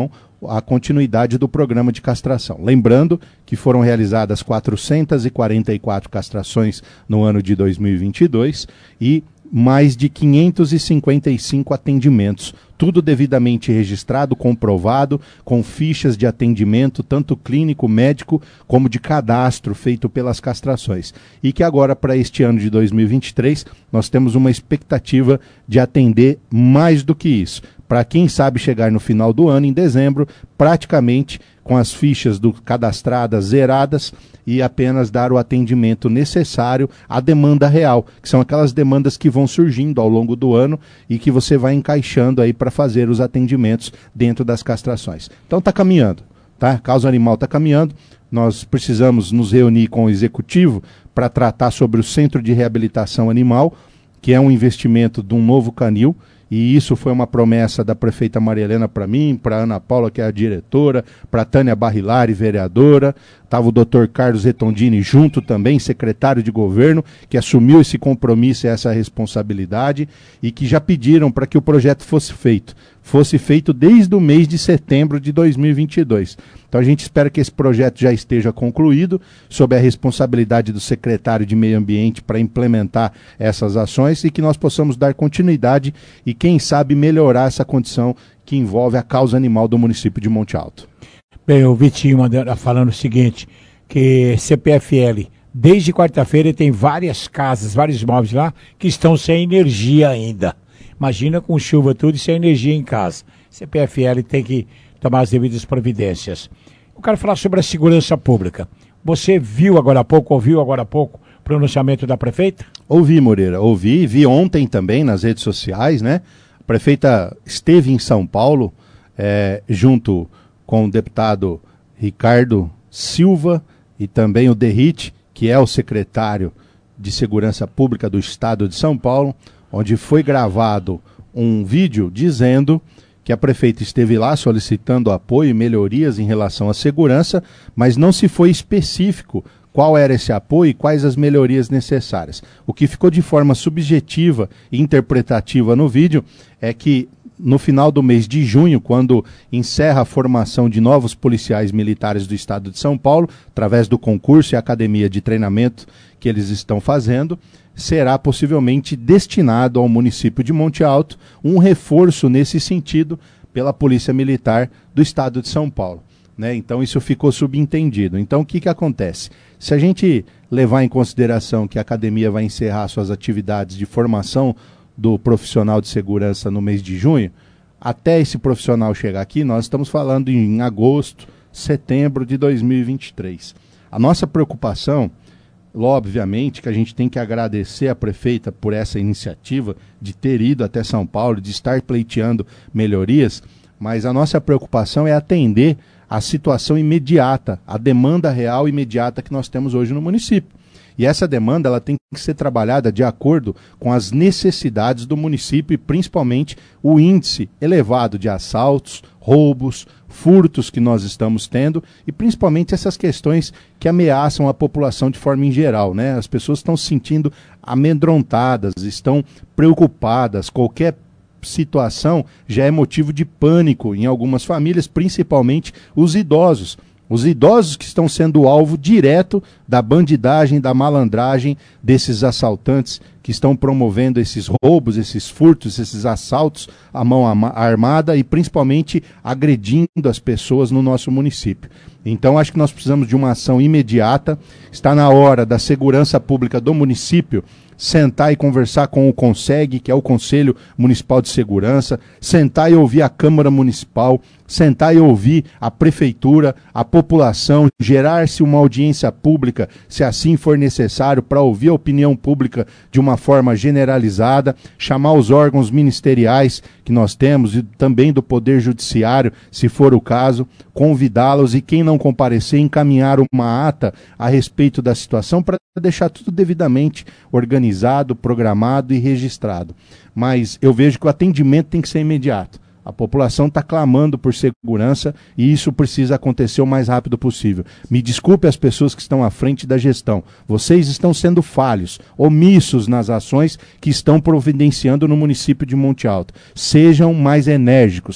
a continuidade do programa de castração. Lembrando que foram realizadas quatrocentas e quarenta e quatro castrações no ano de dois mil e vinte e dois e mais de quinhentos e cinquenta e cinco atendimentos, tudo devidamente registrado, comprovado, com fichas de atendimento, tanto clínico, médico, como de cadastro feito pelas castrações. E que agora, para este ano de dois mil e vinte e três, nós temos uma expectativa de atender mais do que isso. Para quem sabe chegar no final do ano, em dezembro, praticamente com as fichas do cadastradas zeradas e apenas dar o atendimento necessário à demanda real, que são aquelas demandas que vão surgindo ao longo do ano e que você vai encaixando aí para fazer os atendimentos dentro das castrações. Então está caminhando, tá? Causa Animal está caminhando. Nós precisamos nos reunir com o executivo para tratar sobre o Centro de Reabilitação Animal, que é um investimento de um novo canil. E isso foi uma promessa da prefeita Maria Helena para mim, para Ana Paula, que é a diretora, para a Tânia Barrilari, vereadora. Estava o doutor Carlos Retondini junto também, secretário de governo, que assumiu esse compromisso e essa responsabilidade e que já pediram para que o projeto fosse feito. Fosse feito desde o mês de setembro de dois mil e vinte e dois. Então a gente espera que esse projeto já esteja concluído, sob a responsabilidade do secretário de Meio Ambiente para implementar essas ações e que nós possamos dar continuidade e, quem sabe, melhorar essa condição que envolve a causa animal do município de Monte Alto. Bem, o Vitinho mandando, falando o seguinte, que C P F L, desde quarta-feira tem várias casas, vários imóveis lá que estão sem energia ainda. Imagina com chuva tudo e sem energia em casa. C P F L tem que tomar as devidas providências. Eu quero falar sobre a segurança pública. Você viu agora há pouco, ouviu agora há pouco, o pronunciamento da prefeita? Ouvi, Moreira, ouvi, vi ontem também nas redes sociais, né? A prefeita esteve em São Paulo, é, junto com o deputado Ricardo Silva e também o Derrite, que é o secretário de Segurança Pública do Estado de São Paulo, onde foi gravado um vídeo dizendo que a prefeita esteve lá solicitando apoio e melhorias em relação à segurança, mas não se foi específico qual era esse apoio e quais as melhorias necessárias. O que ficou de forma subjetiva e interpretativa no vídeo é que no final do mês de junho, quando encerra a formação de novos policiais militares do Estado de São Paulo, através do concurso e academia de treinamento que eles estão fazendo, será possivelmente destinado ao município de Monte Alto um reforço nesse sentido pela Polícia Militar do Estado de São Paulo. Né? Então isso ficou subentendido. Então o que, que acontece? Se a gente levar em consideração que a academia vai encerrar suas atividades de formação do profissional de segurança no mês de junho, até esse profissional chegar aqui, nós estamos falando em agosto, setembro de dois mil e vinte e três. A nossa preocupação, obviamente, que a gente tem que agradecer à prefeita por essa iniciativa de ter ido até São Paulo, de estar pleiteando melhorias, mas a nossa preocupação é atender a situação imediata, a demanda real imediata que nós temos hoje no município. E essa demanda ela tem que ser trabalhada de acordo com as necessidades do município e principalmente o índice elevado de assaltos, roubos, furtos que nós estamos tendo e principalmente essas questões que ameaçam a população de forma em geral, né? As pessoas estão se sentindo amedrontadas, estão preocupadas, qualquer situação já é motivo de pânico em algumas famílias, principalmente os idosos. Os idosos que estão sendo alvo direto da bandidagem, da malandragem desses assaltantes que estão promovendo esses roubos, esses furtos, esses assaltos à mão armada e principalmente agredindo as pessoas no nosso município. Então acho que nós precisamos de uma ação imediata. Está na hora da segurança pública do município sentar e conversar com o CONSEG, que é o Conselho Municipal de Segurança, sentar e ouvir a Câmara Municipal, sentar e ouvir a Prefeitura, a população, gerar-se uma audiência pública, se assim for necessário, para ouvir a opinião pública de uma forma generalizada, chamar os órgãos ministeriais que nós temos e também do Poder Judiciário, se for o caso, convidá-los e quem não comparecer, encaminhar uma ata a respeito da situação para deixar tudo devidamente organizado, programado e registrado. Mas eu vejo que o atendimento tem que ser imediato. A população está clamando por segurança e isso precisa acontecer o mais rápido possível. Me desculpe as pessoas que estão à frente da gestão. Vocês estão sendo falhos, omissos nas ações que estão providenciando no município de Monte Alto. Sejam mais enérgicos.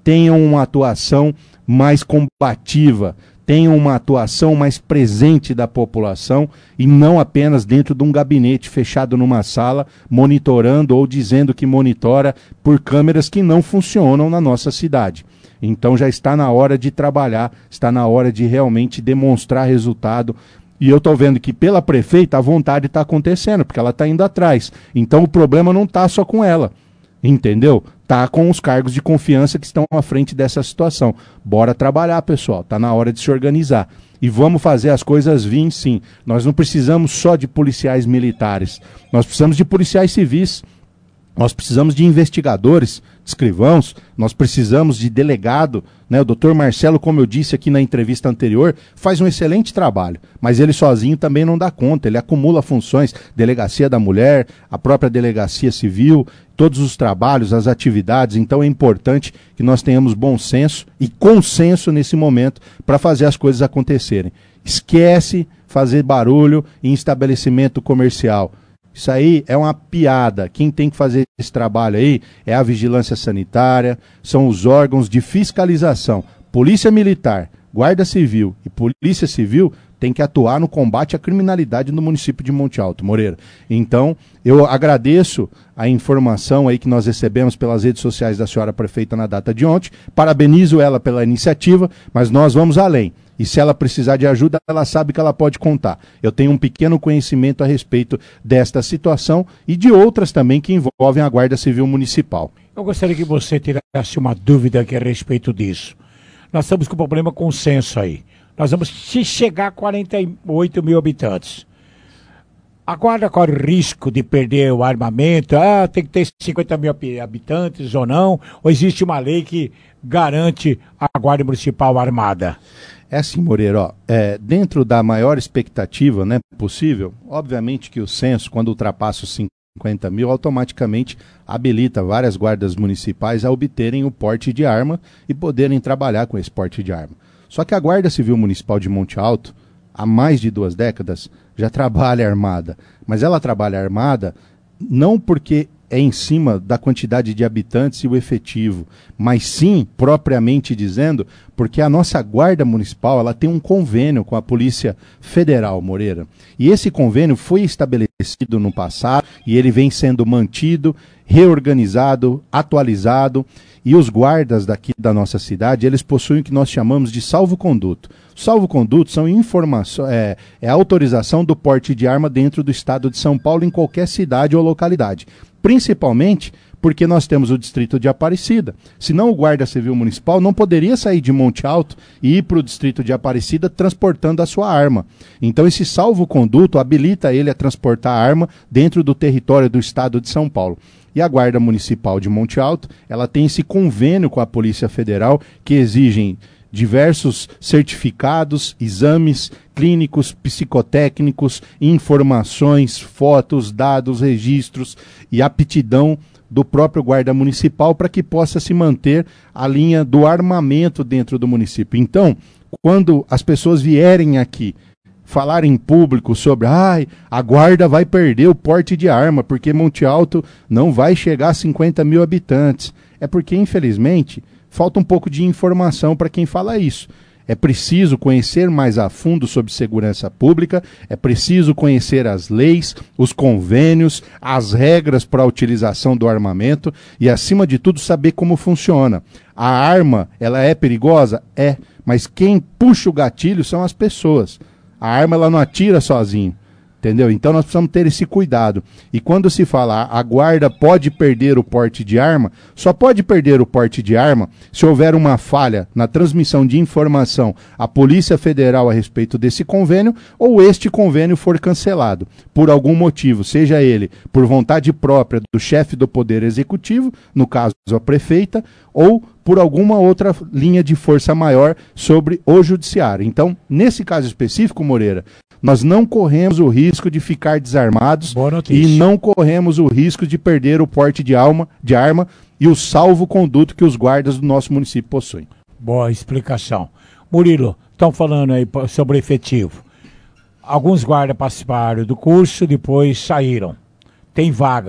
tenham uma atuação mais combativa, tenham uma atuação mais presente da população e não apenas dentro de um gabinete fechado numa sala, monitorando ou dizendo que monitora por câmeras que não funcionam na nossa cidade. Então já está na hora de trabalhar, está na hora de realmente demonstrar resultado. E eu estou vendo que pela prefeita a vontade está acontecendo, porque ela está indo atrás. Então o problema não está só com ela, entendeu? Está com os cargos de confiança que estão à frente dessa situação. Bora trabalhar, pessoal, está na hora de se organizar. E vamos fazer as coisas vir, sim. Nós não precisamos só de policiais militares, nós precisamos de policiais civis. Nós precisamos de investigadores, de escrivãos, nós precisamos de delegado, né? O doutor Marcelo, como eu disse aqui na entrevista anterior, faz um excelente trabalho, mas ele sozinho também não dá conta, ele acumula funções, delegacia da mulher, a própria delegacia civil, todos os trabalhos, as atividades, então é importante que nós tenhamos bom senso e consenso nesse momento para fazer as coisas acontecerem. Esquece fazer barulho em estabelecimento comercial. Isso aí é uma piada. Quem tem que fazer esse trabalho aí é a vigilância sanitária, são os órgãos de fiscalização. Polícia Militar, Guarda Civil e Polícia Civil tem que atuar no combate à criminalidade no município de Monte Alto, Moreira. Então, eu agradeço a informação aí que nós recebemos pelas redes sociais da senhora prefeita na data de ontem, parabenizo ela pela iniciativa, mas nós vamos além. E se ela precisar de ajuda, ela sabe que ela pode contar. Eu tenho um pequeno conhecimento a respeito desta situação e de outras também que envolvem a Guarda Civil Municipal. Eu gostaria que você tirasse uma dúvida aqui a respeito disso. Nós estamos com um problema com o censo aí. Nós vamos chegar a quarenta e oito mil habitantes. A guarda corre o risco de perder o armamento? Ah, tem que ter cinquenta mil habitantes ou não? Ou existe uma lei que garante a Guarda Municipal armada? É assim, Moreira, ó, é, dentro da maior expectativa, né, possível, obviamente que o censo, quando ultrapassa os cinquenta mil, automaticamente habilita várias guardas municipais a obterem o porte de arma e poderem trabalhar com esse porte de arma. Só que a Guarda Civil Municipal de Monte Alto, há mais de duas décadas, já trabalha armada. Mas ela trabalha armada não porque é em cima da quantidade de habitantes e o efetivo, mas sim, propriamente dizendo, porque a nossa Guarda Municipal ela tem um convênio com a Polícia Federal, Moreira. E esse convênio foi estabelecido no passado e ele vem sendo mantido, reorganizado, atualizado. E os guardas daqui da nossa cidade, eles possuem o que nós chamamos de salvo-conduto. Salvo-conduto são informações, é, é a autorização do porte de arma dentro do estado de São Paulo em qualquer cidade ou localidade. Principalmente porque nós temos o distrito de Aparecida. Senão o Guarda Civil Municipal não poderia sair de Monte Alto e ir para o distrito de Aparecida transportando a sua arma. Então esse salvo-conduto habilita ele a transportar a arma dentro do território do estado de São Paulo. E a Guarda Municipal de Monte Alto, ela tem esse convênio com a Polícia Federal que exigem diversos certificados, exames clínicos, psicotécnicos, informações, fotos, dados, registros e aptidão do próprio guarda municipal para que possa se manter a linha do armamento dentro do município. Então, quando as pessoas vierem aqui falar em público sobre ai, a guarda vai perder o porte de arma porque Monte Alto não vai chegar a cinquenta mil habitantes, é porque, infelizmente, falta um pouco de informação para quem fala isso. É preciso conhecer mais a fundo sobre segurança pública, é preciso conhecer as leis, os convênios, as regras para a utilização do armamento e, acima de tudo, saber como funciona. A arma, ela é perigosa? É, mas quem puxa o gatilho são as pessoas. A arma, ela não atira sozinho. Entendeu? Então nós precisamos ter esse cuidado. E quando se fala a guarda pode perder o porte de arma, só pode perder o porte de arma se houver uma falha na transmissão de informação à Polícia Federal a respeito desse convênio ou este convênio for cancelado por algum motivo, seja ele por vontade própria do chefe do Poder Executivo, no caso a prefeita, ou por alguma outra linha de força maior sobre o judiciário. Então, nesse caso específico, Moreira, nós não corremos o risco de ficar desarmados e não corremos o risco de perder o porte de, alma, de arma e o salvo-conduto que os guardas do nosso município possuem. Boa explicação. Murilo, estão falando aí sobre efetivo. Alguns guardas participaram do curso, depois saíram. Tem vagas.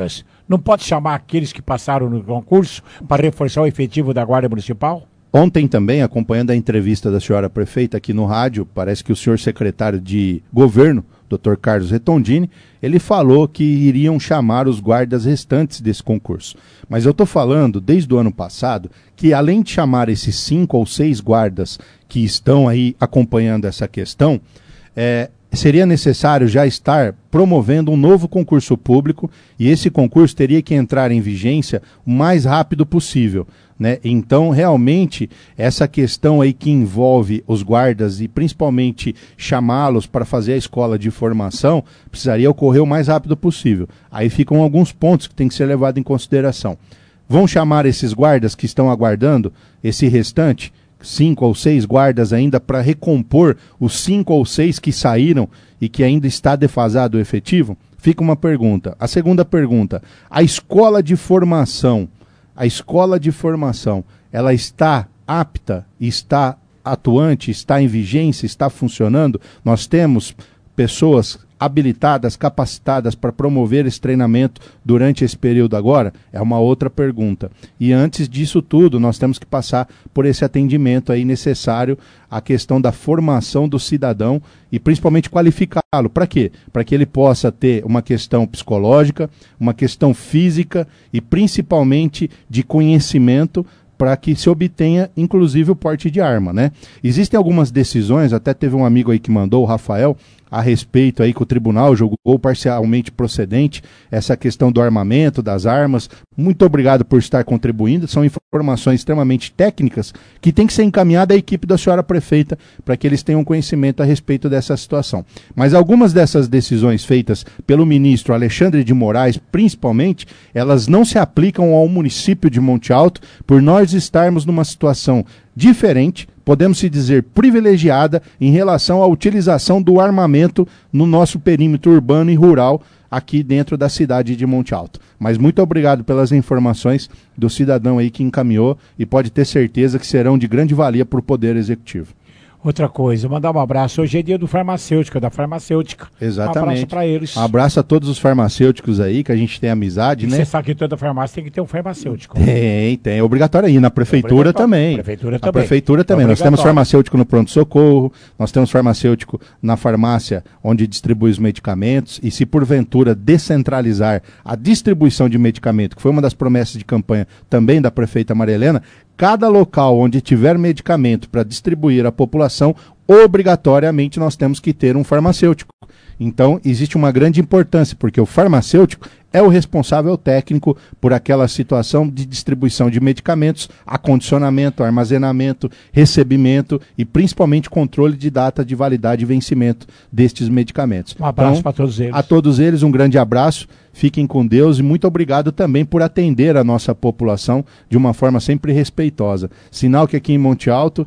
Não pode chamar aqueles que passaram no concurso para reforçar o efetivo da Guarda Municipal? Ontem também, acompanhando a entrevista da senhora prefeita aqui no rádio, parece que o senhor secretário de governo, doutor Carlos Retondini, ele falou que iriam chamar os guardas restantes desse concurso. Mas eu estou falando, desde o ano passado, que além de chamar esses cinco ou seis guardas que estão aí acompanhando essa questão, é, seria necessário já estar promovendo um novo concurso público, e esse concurso teria que entrar em vigência o mais rápido possível, né? Então, realmente, essa questão aí que envolve os guardas e principalmente chamá-los para fazer a escola de formação, precisaria ocorrer o mais rápido possível. Aí ficam alguns pontos que tem que ser levado em consideração. Vão chamar esses guardas que estão aguardando, esse restante, cinco ou seis guardas ainda para recompor os cinco ou seis que saíram e que ainda está defasado o efetivo? Fica uma pergunta. A segunda pergunta, a escola de formação, a escola de formação, ela está apta, está atuante, está em vigência, está funcionando? Nós temos pessoas habilitadas, capacitadas para promover esse treinamento durante esse período agora? É uma outra pergunta. E antes disso tudo, nós temos que passar por esse atendimento aí necessário à questão da formação do cidadão e principalmente qualificá-lo. Para quê? Para que ele possa ter uma questão psicológica, uma questão física e principalmente de conhecimento para que se obtenha, inclusive, o porte de arma, né? Existem algumas decisões, até teve um amigo aí que mandou, o Rafael, a respeito aí que o tribunal julgou parcialmente procedente essa questão do armamento, das armas. Muito obrigado por estar contribuindo, são informações extremamente técnicas que tem que ser encaminhada à equipe da senhora prefeita para que eles tenham conhecimento a respeito dessa situação. Mas algumas dessas decisões feitas pelo ministro Alexandre de Moraes, principalmente, elas não se aplicam ao município de Monte Alto, por nós estarmos numa situação diferente, podemos se dizer privilegiada em relação à utilização do armamento no nosso perímetro urbano e rural aqui dentro da cidade de Monte Alto. Mas muito obrigado pelas informações do cidadão aí que encaminhou e pode ter certeza que serão de grande valia para o Poder Executivo. Outra coisa, mandar um abraço. Hoje é dia do farmacêutico, da farmacêutica. Exatamente. Um abraço para eles. Um abraço a todos os farmacêuticos aí, que a gente tem amizade, e né? Você sabe que toda farmácia tem que ter um farmacêutico. Tem, tem. É obrigatório aí. Na prefeitura também. Prefeitura Na também. prefeitura também. Nós temos farmacêutico no pronto-socorro, nós temos farmacêutico na farmácia, onde distribui os medicamentos, e se porventura descentralizar a distribuição de medicamento, que foi uma das promessas de campanha também da prefeita Maria Helena, cada local onde tiver medicamento para distribuir à população, obrigatoriamente nós temos que ter um farmacêutico. Então, existe uma grande importância, porque o farmacêutico é o responsável técnico por aquela situação de distribuição de medicamentos, acondicionamento, armazenamento, recebimento e principalmente controle de data de validade e vencimento destes medicamentos. Um abraço então, para todos eles. A todos eles um grande abraço, fiquem com Deus e muito obrigado também por atender a nossa população de uma forma sempre respeitosa. Sinal que aqui em Monte Alto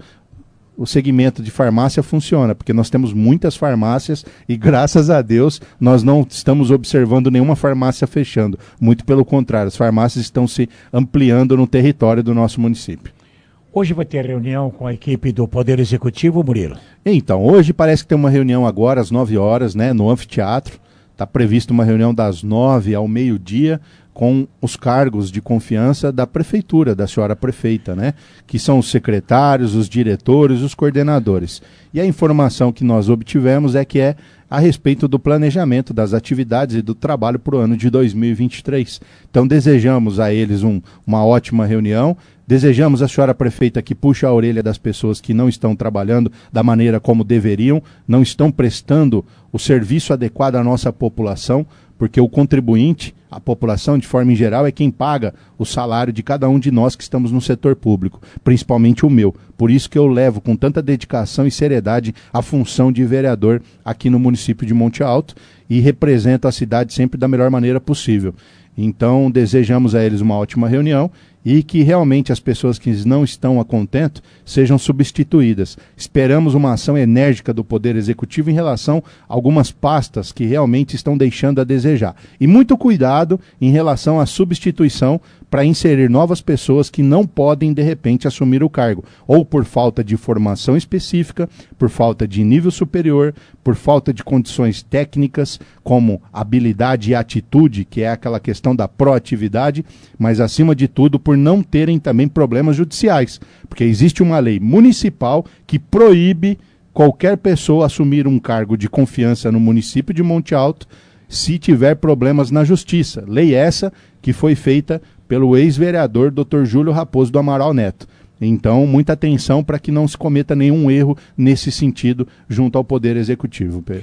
o segmento de farmácia funciona, porque nós temos muitas farmácias e, graças a Deus, nós não estamos observando nenhuma farmácia fechando. Muito pelo contrário, as farmácias estão se ampliando no território do nosso município. Hoje vai ter reunião com a equipe do Poder Executivo, Murilo? Então, hoje parece que tem uma reunião agora às nove horas, né, no anfiteatro. Está prevista uma reunião das nove ao meio-dia, com os cargos de confiança da prefeitura, da senhora prefeita, né? Que são os secretários, os diretores, os coordenadores. E a informação que nós obtivemos é que é a respeito do planejamento das atividades e do trabalho para o ano de dois mil e vinte e três. Então desejamos a eles um, uma ótima reunião, desejamos à senhora prefeita que puxe a orelha das pessoas que não estão trabalhando da maneira como deveriam, não estão prestando o serviço adequado à nossa população, porque o contribuinte, a população de forma em geral, é quem paga o salário de cada um de nós que estamos no setor público, principalmente o meu. Por isso que eu levo com tanta dedicação e seriedade a função de vereador aqui no município de Monte Alto e represento a cidade sempre da melhor maneira possível. Então, desejamos a eles uma ótima reunião e que realmente as pessoas que não estão a contento sejam substituídas. Esperamos uma ação enérgica do Poder Executivo em relação a algumas pastas que realmente estão deixando a desejar. E muito cuidado em relação à substituição para inserir novas pessoas que não podem, de repente, assumir o cargo, ou por falta de formação específica, por falta de nível superior, por falta de condições técnicas, como habilidade e atitude, que é aquela questão da proatividade, mas, acima de tudo, por não terem também problemas judiciais, porque existe uma lei municipal que proíbe qualquer pessoa assumir um cargo de confiança no município de Monte Alto se tiver problemas na justiça. Lei essa que foi feita pelo ex-vereador doutor Júlio Raposo do Amaral Neto. Então, muita atenção para que não se cometa nenhum erro nesse sentido junto ao Poder Executivo, Pedro.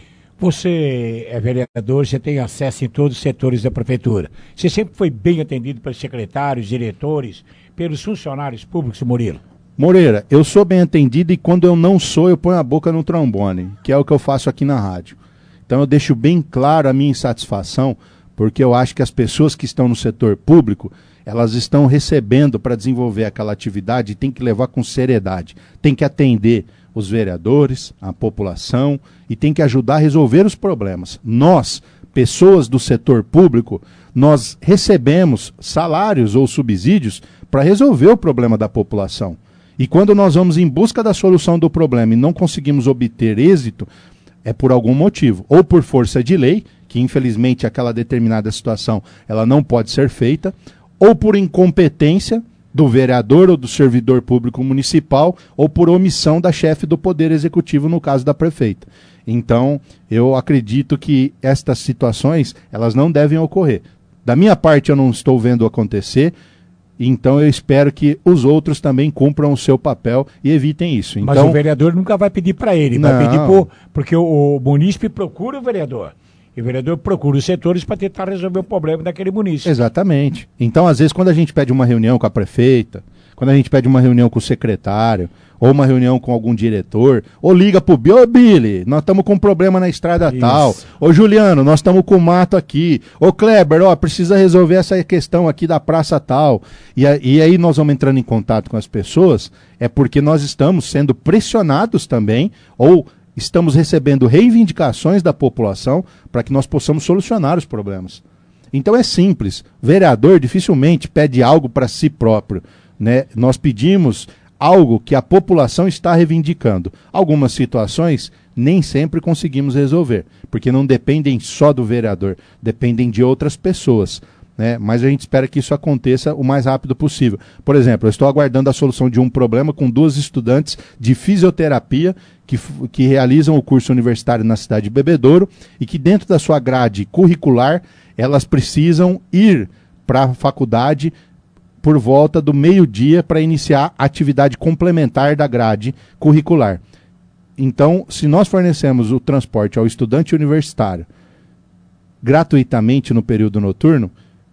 Você é vereador, você tem acesso em todos os setores da prefeitura. Você sempre foi bem atendido pelos secretários, diretores, pelos funcionários públicos, Murilo? Moreira, eu sou bem atendido e quando eu não sou, eu ponho a boca no trombone, que é o que eu faço aqui na rádio. Então eu deixo bem claro a minha insatisfação, porque eu acho que as pessoas que estão no setor público, elas estão recebendo para desenvolver aquela atividade e tem que levar com seriedade. Tem que atender os vereadores, a população e tem que ajudar a resolver os problemas. Nós, pessoas do setor público, nós recebemos salários ou subsídios para resolver o problema da população. E quando nós vamos em busca da solução do problema e não conseguimos obter êxito, é por algum motivo. Ou por força de lei, que infelizmente aquela determinada situação ela não pode ser feita, ou por incompetência do vereador ou do servidor público municipal, ou por omissão da chefe do Poder Executivo, no caso da prefeita. Então, eu acredito que estas situações, elas não devem ocorrer. Da minha parte, eu não estou vendo acontecer, então eu espero que os outros também cumpram o seu papel e evitem isso. Então, mas o vereador nunca vai pedir para ele, vai pedir por, porque o, o munícipe procura o vereador. E o vereador procura os setores para tentar resolver o problema daquele município. Exatamente. Então, às vezes, quando a gente pede uma reunião com a prefeita, quando a gente pede uma reunião com o secretário, ou uma reunião com algum diretor, ou liga pro Billy, ô Billy, nós estamos com um problema na estrada Isso. tal. Ô Juliano, nós estamos com mato aqui. Ô Kleber, ó, precisa resolver essa questão aqui da praça tal. E, a, e aí nós vamos entrando em contato com as pessoas, é porque nós estamos sendo pressionados também, ou estamos recebendo reivindicações da população para que nós possamos solucionar os problemas. Então é simples. Vereador dificilmente pede algo para si próprio, né? Nós pedimos algo que a população está reivindicando. Algumas situações nem sempre conseguimos resolver, porque não dependem só do vereador, dependem de outras pessoas, né? Mas a gente espera que isso aconteça o mais rápido possível. Por exemplo, eu estou aguardando a solução de um problema com duas estudantes de fisioterapia que, que realizam o curso universitário na cidade de Bebedouro e que dentro da sua grade curricular elas precisam ir para a faculdade por volta do meio-dia para iniciar a atividade complementar da grade curricular. Então, se nós fornecemos o transporte ao estudante universitário gratuitamente no período noturno,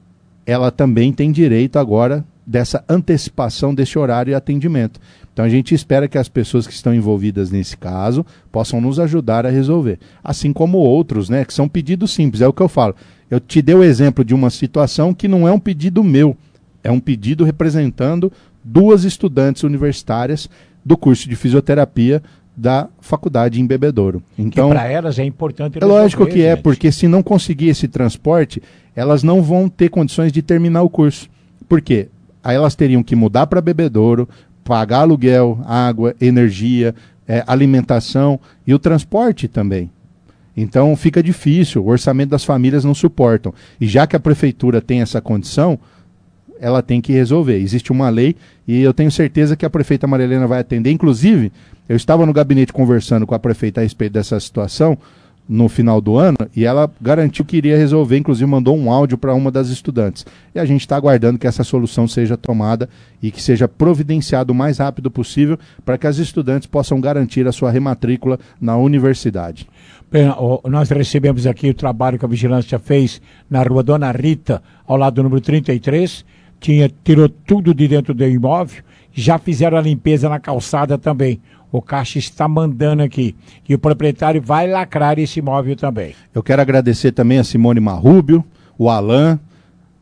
ela também tem direito agora dessa antecipação desse horário e atendimento. Então a gente espera que as pessoas que estão envolvidas nesse caso possam nos ajudar a resolver. Assim como outros, né, que são pedidos simples, é o que eu falo. Eu te dei o exemplo de uma situação que não é um pedido meu, é um pedido representando duas estudantes universitárias do curso de fisioterapia da faculdade em Bebedouro. Então, para elas é importante. É lógico que é, porque se não conseguir esse transporte, elas não vão ter condições de terminar o curso. Por quê? Aí elas teriam que mudar para Bebedouro, pagar aluguel, água, energia, é, alimentação e o transporte também. Então fica difícil, o orçamento das famílias não suportam. E já que a prefeitura tem essa condição, ela tem que resolver. Existe uma lei e eu tenho certeza que a prefeita Maria Helena vai atender. Inclusive, eu estava no gabinete conversando com a prefeita a respeito dessa situação no final do ano e ela garantiu que iria resolver, inclusive mandou um áudio para uma das estudantes. E a gente está aguardando que essa solução seja tomada e que seja providenciado o mais rápido possível para que as estudantes possam garantir a sua rematrícula na universidade. Bem, nós recebemos aqui o trabalho que a vigilância fez na rua Dona Rita, ao lado do número trinta e três, tinha, tirou tudo de dentro do imóvel, já fizeram a limpeza na calçada também. O Caixa está mandando aqui. E o proprietário vai lacrar esse imóvel também. Eu quero agradecer também a Simone Marrúbio, o Alain,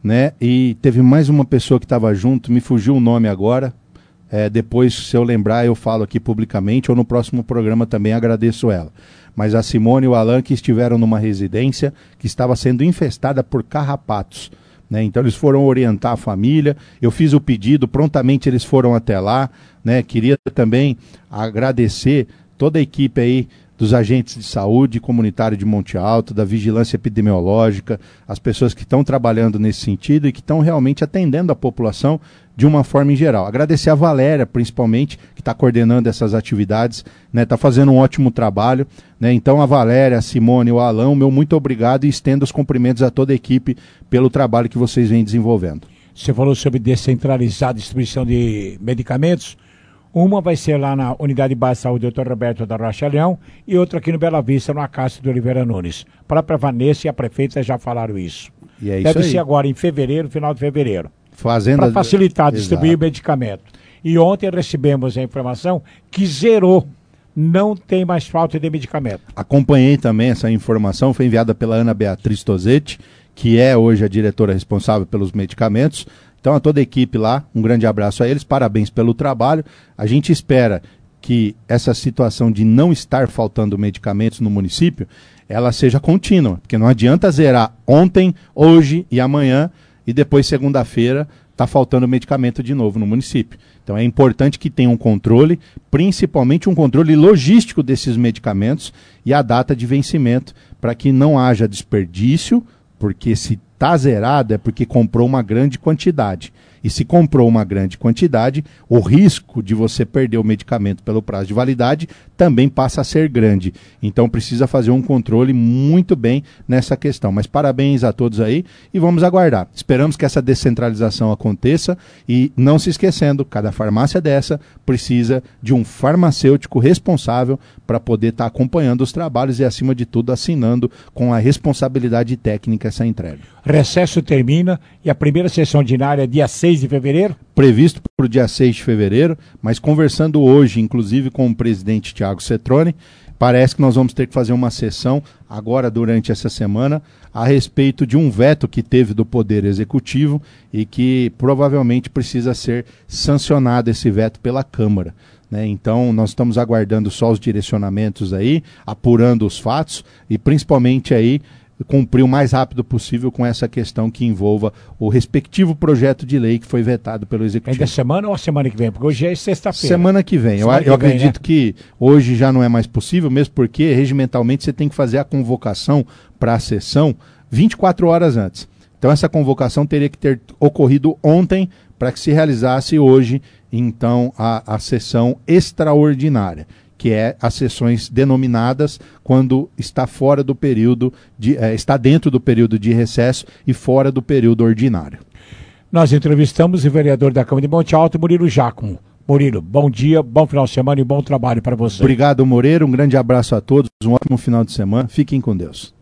né? E teve mais uma pessoa que estava junto, me fugiu o nome agora. É, depois, se eu lembrar, eu falo aqui publicamente, ou no próximo programa também agradeço ela. Mas a Simone e o Alan que estiveram numa residência que estava sendo infestada por carrapatos, né? Então eles foram orientar a família, eu fiz o pedido, prontamente eles foram até lá, né? Queria também agradecer toda a equipe aí dos agentes de saúde comunitário de Monte Alto, da vigilância epidemiológica, as pessoas que estão trabalhando nesse sentido e que estão realmente atendendo a população de uma forma em geral. Agradecer a Valéria, principalmente, que está coordenando essas atividades, né? Está fazendo um ótimo trabalho, né? Então a Valéria, a Simone e o Alão, meu muito obrigado e estendo os cumprimentos a toda a equipe pelo trabalho que vocês vêm desenvolvendo. Você falou sobre descentralizar a distribuição de medicamentos. Uma vai ser lá na Unidade Básica de Saúde doutor Roberto da Rocha Leão e outra aqui no Bela Vista, no Acácio de Oliveira Nunes. A própria Vanessa e a prefeita já falaram isso. E é isso Deve aí. ser agora em fevereiro, final de fevereiro. Fazenda... Para facilitar, Exato. distribuir o medicamento. E ontem recebemos a informação que zerou. Não tem mais falta de medicamento. Acompanhei também essa informação, foi enviada pela Ana Beatriz Tosetti, que é hoje a diretora responsável pelos medicamentos. Então, a toda a equipe lá, um grande abraço a eles, parabéns pelo trabalho. A gente espera que essa situação de não estar faltando medicamentos no município, ela seja contínua, porque não adianta zerar ontem, hoje e amanhã, e depois, segunda-feira, está faltando medicamento de novo no município. Então, é importante que tenha um controle, principalmente um controle logístico desses medicamentos e a data de vencimento, para que não haja desperdício, porque se está zerado é porque comprou uma grande quantidade. E se comprou uma grande quantidade, o risco de você perder o medicamento pelo prazo de validade também passa a ser grande. Então precisa fazer um controle muito bem nessa questão. Mas parabéns a todos aí e vamos aguardar. Esperamos que essa descentralização aconteça e não se esquecendo, cada farmácia dessa precisa de um farmacêutico responsável para poder estar tá acompanhando os trabalhos e, acima de tudo, assinando com a responsabilidade técnica essa entrega. Recesso termina e a primeira sessão ordinária é dia seis de fevereiro? Previsto para o dia seis de fevereiro, mas conversando hoje, inclusive, com o presidente Tiago Cetrone, parece que nós vamos ter que fazer uma sessão agora durante essa semana a respeito de um veto que teve do Poder Executivo e que provavelmente precisa ser sancionado esse veto pela Câmara. Né? Então, nós estamos aguardando só os direcionamentos aí, apurando os fatos e principalmente aí cumprir o mais rápido possível com essa questão que envolva o respectivo projeto de lei que foi vetado pelo Executivo. Ainda semana ou a semana que vem? Porque hoje é sexta-feira. Semana que vem. Semana eu que eu vem, acredito né? que hoje já não é mais possível, mesmo porque regimentalmente você tem que fazer a convocação para a sessão vinte e quatro horas antes. Então essa convocação teria que ter ocorrido ontem para que se realizasse hoje, então, a, a sessão extraordinária, que é as sessões denominadas quando está fora do período, de, eh, está dentro do período de recesso e fora do período ordinário. Nós entrevistamos o vereador da Câmara de Monte Alto, Murilo Giacomo. Murilo, bom dia, bom final de semana e bom trabalho para você. Obrigado, Moreira, um grande abraço a todos, um ótimo final de semana, fiquem com Deus.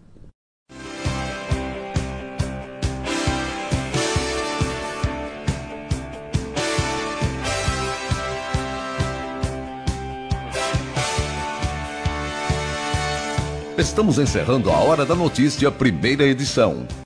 Estamos encerrando a Hora da Notícia, primeira edição.